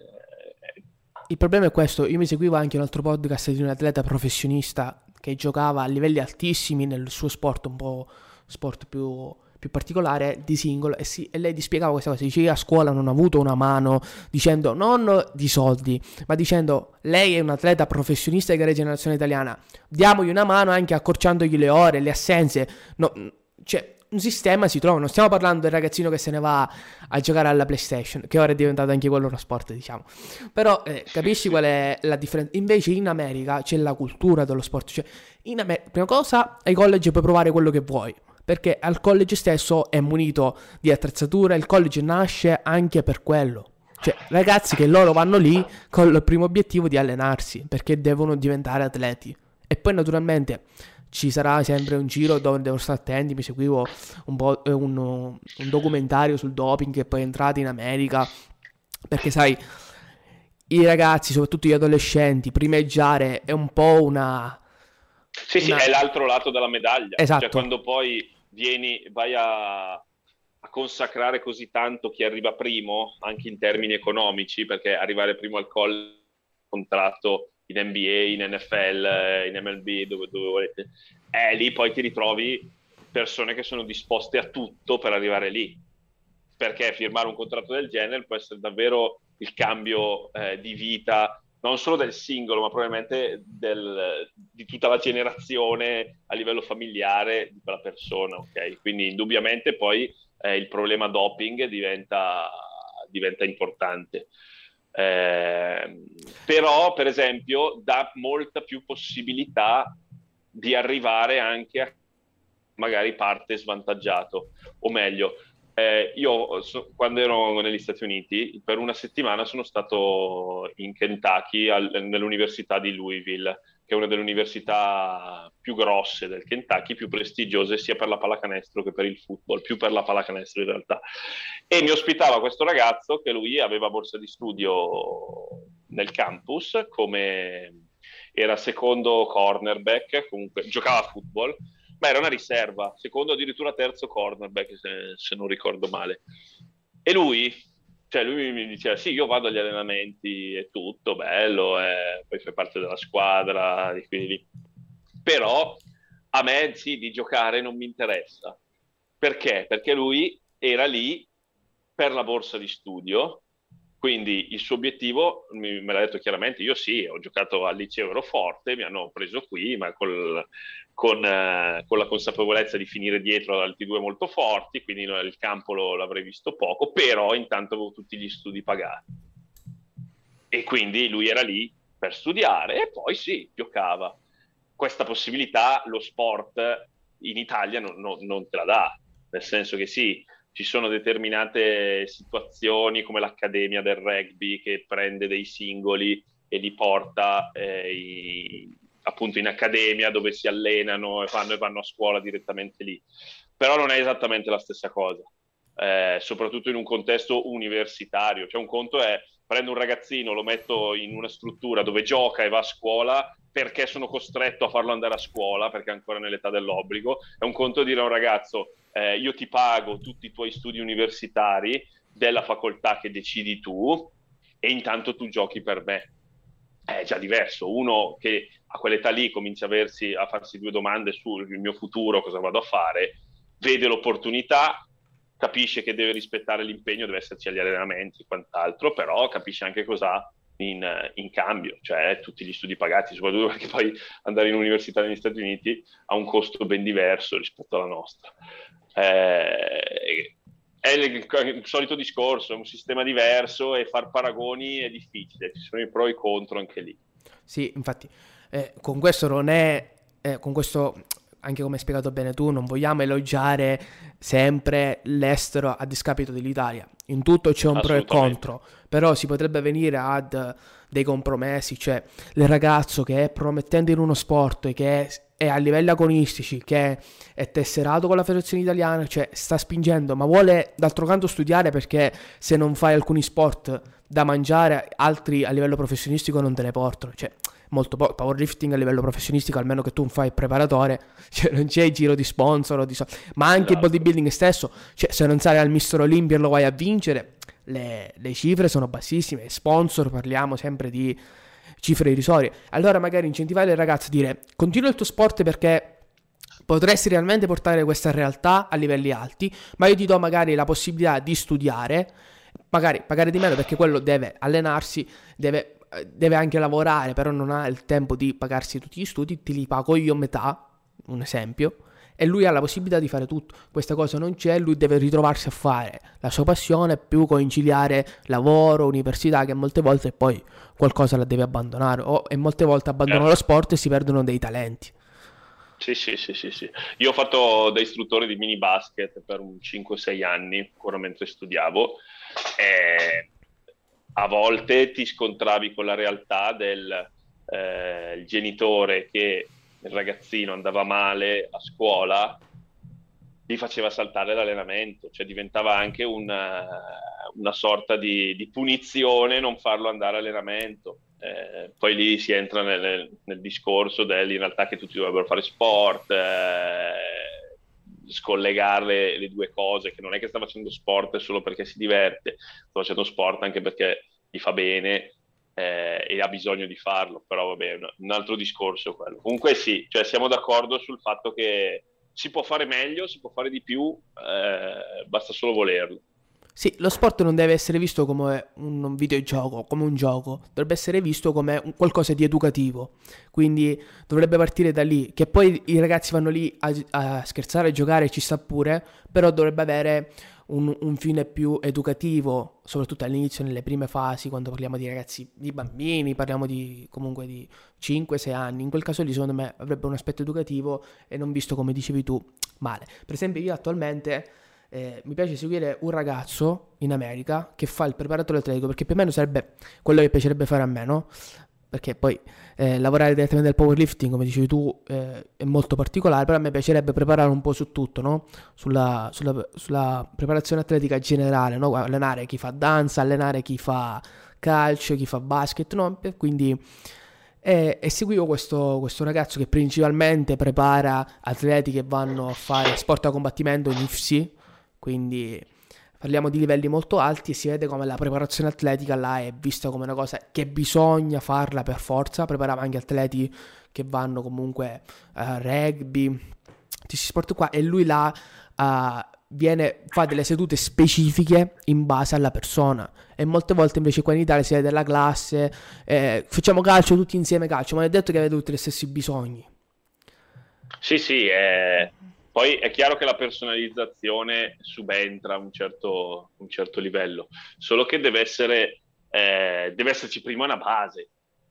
Il problema è questo, io mi seguivo anche un altro podcast di un atleta professionista che giocava a livelli altissimi nel suo sport, un po' sport più, più particolare di singolo, e, si, e lei ti spiegava questa cosa, dice: io a scuola non ho avuto una mano, dicendo non di soldi, ma dicendo lei è un atleta professionista di gareggia nazionale italiana, diamogli una mano anche accorciandogli le ore, le assenze, no, cioè un sistema si trova, non stiamo parlando del ragazzino che se ne va a giocare alla PlayStation, che ora è diventato anche quello uno sport, diciamo, però eh, capisci qual è la differenza? Invece in America c'è la cultura dello sport, cioè in America, prima cosa, ai college puoi provare quello che vuoi, perché al college stesso è munito di attrezzatura, il college nasce anche per quello, cioè ragazzi che loro vanno lì con il primo obiettivo di allenarsi, perché devono diventare atleti, e poi naturalmente ci sarà sempre un giro dove devo stare attenti. Mi seguivo un po' un, un documentario sul doping che poi è entrato in America, perché sai, i ragazzi, soprattutto gli adolescenti, primeggiare è un po' una... Sì, una... sì, è l'altro lato della medaglia. Esatto. Cioè quando poi vieni, vai a, a consacrare così tanto chi arriva primo, anche in termini economici, perché arrivare primo al college, contratto in N B A, in N F L, in M L B, dove, dove volete, e lì poi ti ritrovi persone che sono disposte a tutto per arrivare lì, perché firmare un contratto del genere può essere davvero il cambio eh, di vita, non solo del singolo, ma probabilmente del, di tutta la generazione a livello familiare di quella persona, ok? Quindi indubbiamente poi eh, il problema doping diventa, diventa importante. Eh, però per esempio dà molta più possibilità di arrivare anche a magari parte svantaggiato, o meglio eh, io so, quando ero negli Stati Uniti per una settimana sono stato in Kentucky al, nell'università di Louisville, che è una delle università più grosse del Kentucky, più prestigiose sia per la pallacanestro che per il football, più per la pallacanestro in realtà. E mi ospitava questo ragazzo che lui aveva borsa di studio nel campus, come era secondo cornerback, comunque giocava a football, ma era una riserva, secondo addirittura terzo cornerback, se, se non ricordo male. E lui... Cioè lui mi diceva sì, io vado agli allenamenti e tutto, bello, eh, poi fai parte della squadra, di qui, di lì. Però a me sì, di giocare non mi interessa. Perché? Perché lui era lì per la borsa di studio, quindi il suo obiettivo, mi, me l'ha detto chiaramente, io sì, ho giocato al liceo, ero forte, mi hanno preso qui, ma col, con, eh, con la consapevolezza di finire dietro ad altri due molto forti, quindi il campo lo, l'avrei visto poco, però intanto avevo tutti gli studi pagati. E quindi lui era lì per studiare e poi sì, giocava. Questa possibilità lo sport in Italia non, non, non te la dà, nel senso che sì, ci sono determinate situazioni come l'Accademia del Rugby che prende dei singoli e li porta eh, i, appunto in accademia dove si allenano e vanno, e vanno a scuola direttamente lì. Però non è esattamente la stessa cosa, eh, soprattutto in un contesto universitario. Cioè un conto è prendo un ragazzino, lo metto in una struttura dove gioca e va a scuola perché sono costretto a farlo andare a scuola perché è ancora nell'età dell'obbligo. È un conto dire a un ragazzo eh, io ti pago tutti i tuoi studi universitari della facoltà che decidi tu e intanto tu giochi per me. È già diverso. Uno che a quell'età lì comincia a, aversi, a farsi due domande sul mio futuro, cosa vado a fare, vede l'opportunità, capisce che deve rispettare l'impegno, deve esserci agli allenamenti e quant'altro, però capisce anche cosa in, in cambio, cioè tutti gli studi pagati, soprattutto perché poi andare in università negli Stati Uniti ha un costo ben diverso rispetto alla nostra. Eh, è il, il solito discorso, è un sistema diverso e far paragoni è difficile, ci sono i pro e i contro anche lì. Sì, infatti, eh, con questo non è, eh, con questo... anche come hai spiegato bene tu, non vogliamo elogiare sempre l'estero a discapito dell'Italia. In tutto c'è un pro e contro, però si potrebbe venire ad dei compromessi, cioè il ragazzo che è promettente in uno sport e che è, è a livelli agonistici, che è tesserato con la federazione italiana, cioè sta spingendo, ma vuole d'altro canto studiare perché se non fai alcuni sport da mangiare, altri a livello professionistico non te ne portano, cioè molto poco. Powerlifting a livello professionistico, almeno che tu fai il preparatore, cioè non c'è giro di sponsor o di so- ma anche il bodybuilding stesso, cioè se non sali al mister Olympia e lo vai a vincere, le, le cifre sono bassissime, sponsor parliamo sempre di cifre irrisorie. Allora magari incentivare il ragazzo a dire continua il tuo sport perché potresti realmente portare questa realtà a livelli alti, ma io ti do magari la possibilità di studiare, magari pagare di meno perché quello deve allenarsi, deve, deve anche lavorare, però non ha il tempo di pagarsi tutti gli studi, ti li pago io metà, un esempio, e lui ha la possibilità di fare tutto. Questa cosa non c'è, lui deve ritrovarsi a fare la sua passione più conciliare lavoro, università, che molte volte poi qualcosa la deve abbandonare, o e molte volte abbandonano lo Certo. sport e si perdono dei talenti. Sì, sì, sì, sì, sì. Io ho fatto da istruttore di mini basket per un cinque sei anni, ancora mentre studiavo, e a volte ti scontravi con la realtà del eh, il genitore che il ragazzino andava male a scuola, gli faceva saltare l'allenamento, cioè diventava anche una, una sorta di, di punizione non farlo andare all'allenamento. Eh, poi lì si entra nel, nel, nel discorso del in realtà che tutti dovrebbero fare sport, eh, scollegare le due cose, che non è che sta facendo sport solo perché si diverte, sta facendo sport anche perché gli fa bene eh, e ha bisogno di farlo, però vabbè, un, un altro discorso quello. Comunque sì, cioè siamo d'accordo sul fatto che si può fare meglio, si può fare di più, eh, basta solo volerlo. Sì, lo sport non deve essere visto come un un videogioco, come un gioco, dovrebbe essere visto come un qualcosa di educativo. Quindi dovrebbe partire da lì, che poi i ragazzi vanno lì a, a scherzare, a giocare, ci sta pure, però dovrebbe avere un, un fine più educativo, soprattutto all'inizio, nelle prime fasi, quando parliamo di ragazzi, di bambini, parliamo di comunque di cinque sei anni. In quel caso lì, secondo me, avrebbe un aspetto educativo e non visto, come dicevi tu, male. Per esempio, io attualmente eh, mi piace seguire un ragazzo in America che fa il preparatore atletico, perché più o meno sarebbe quello che piacerebbe fare a me, no? Perché poi eh, lavorare direttamente nel powerlifting, come dicevi tu, eh, è molto particolare, però a me piacerebbe preparare un po' su tutto, no? Sulla, sulla- sulla preparazione atletica generale, no? Allenare chi fa danza, allenare chi fa calcio, chi fa basket, no? E quindi e, e seguivo questo, questo ragazzo che principalmente prepara atleti che vanno a fare sport a combattimento in U F C, quindi parliamo di livelli molto alti e si vede come la preparazione atletica là è vista come una cosa che bisogna farla per forza. Preparava anche atleti che vanno comunque a rugby, questi sport qua, e lui là uh, viene, fa delle sedute specifiche in base alla persona. E molte volte invece qua in Italia si vede la classe, eh, facciamo calcio tutti insieme calcio, ma non è detto che avete tutti gli stessi bisogni. Sì, sì, eh, poi è chiaro che la personalizzazione subentra a un certo, un certo livello, solo che deve essere, eh, deve esserci prima una base,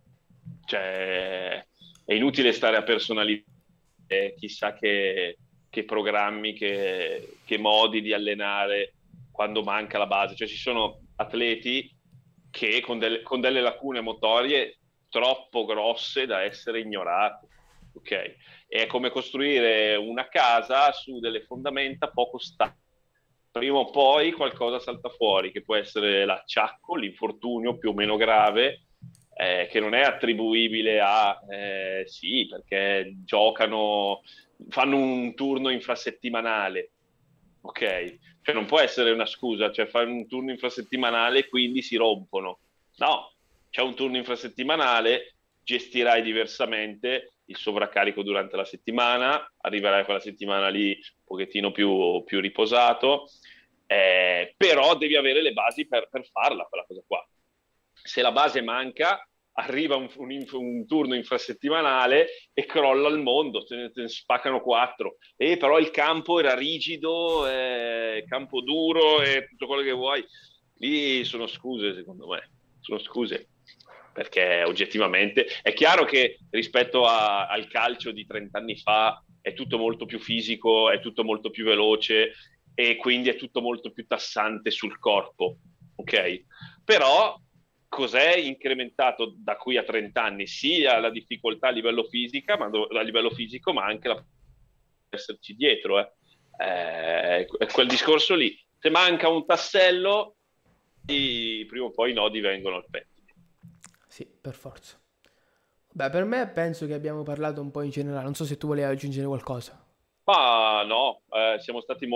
cioè è inutile stare a personalizzare chissà che, che programmi, che, che modi di allenare quando manca la base, cioè ci sono atleti che con delle, con delle lacune motorie troppo grosse da essere ignorate, ok? È come costruire una casa su delle fondamenta poco stabili. Prima o poi qualcosa salta fuori, che può essere l'acciacco, l'infortunio più o meno grave, eh, che non è attribuibile a eh, sì, perché giocano, fanno un turno infrasettimanale, ok? Cioè non può essere una scusa, cioè fare un turno infrasettimanale e quindi si rompono. No, c'è un turno infrasettimanale, gestirai diversamente il sovraccarico durante la settimana, arriverai a quella settimana lì un pochettino più, più riposato, eh, però devi avere le basi per, per farla quella cosa qua. Se la base manca, arriva un, un, un turno infrasettimanale e crolla il mondo, se ne, se ne spaccano quattro. E però il campo era rigido, eh, campo duro e tutto quello che vuoi. Lì sono scuse, secondo me. Sono scuse. Perché oggettivamente è chiaro che rispetto a, al calcio di trenta anni fa è tutto molto più fisico, è tutto molto più veloce e quindi è tutto molto più tassante sul corpo, ok? Però cos'è incrementato da qui a trenta anni? Sia la difficoltà a livello, fisica, ma do- a livello fisico, ma anche la esserci dietro. Eh. Eh, è quel discorso lì. Se manca un tassello, i- prima o poi i nodi vengono al pettine. Sì, per forza. Beh, per me penso che abbiamo parlato un po' in generale, non so se tu volevi aggiungere qualcosa. Ma no, eh, siamo stati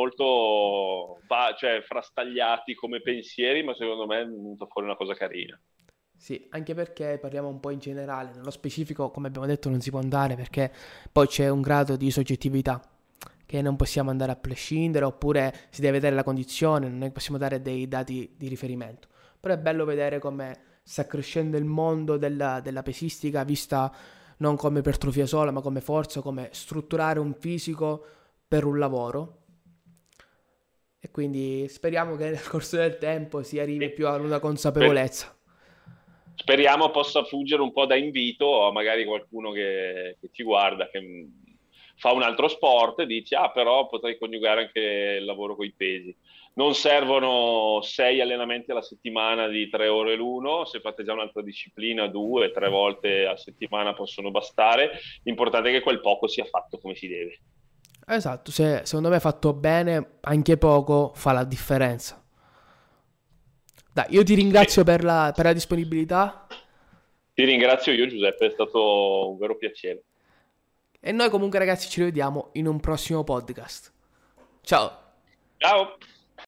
molto va- cioè, frastagliati come pensieri, ma secondo me è venuta fuori una cosa carina. Sì, anche perché parliamo un po' in generale, nello specifico, come abbiamo detto, non si può andare perché poi c'è un grado di soggettività che non possiamo andare a prescindere, oppure si deve vedere la condizione, non è che possiamo dare dei dati di riferimento. Però è bello vedere come sta crescendo il mondo della, della pesistica, vista non come ipertrofia sola, ma come forza, come strutturare un fisico per un lavoro. E quindi speriamo che nel corso del tempo si arrivi E più ad una per- consapevolezza. speriamo possa fuggire un po' da invito a magari qualcuno che, che ci guarda, che mh, fa un altro sport e dice, ah, però potrei coniugare anche il lavoro con i pesi. Non servono sei allenamenti alla settimana di tre ore l'uno, se fate già un'altra disciplina, due, tre volte a settimana possono bastare. L'importante è che quel poco sia fatto come si deve. Esatto, se secondo me fatto bene, anche poco fa la differenza. Dai, io ti ringrazio Beh, per la, per la disponibilità ti ringrazio io, Giuseppe, è stato un vero piacere. e noi comunque ragazzi ci rivediamo in un prossimo podcast. Ciao! Ciao!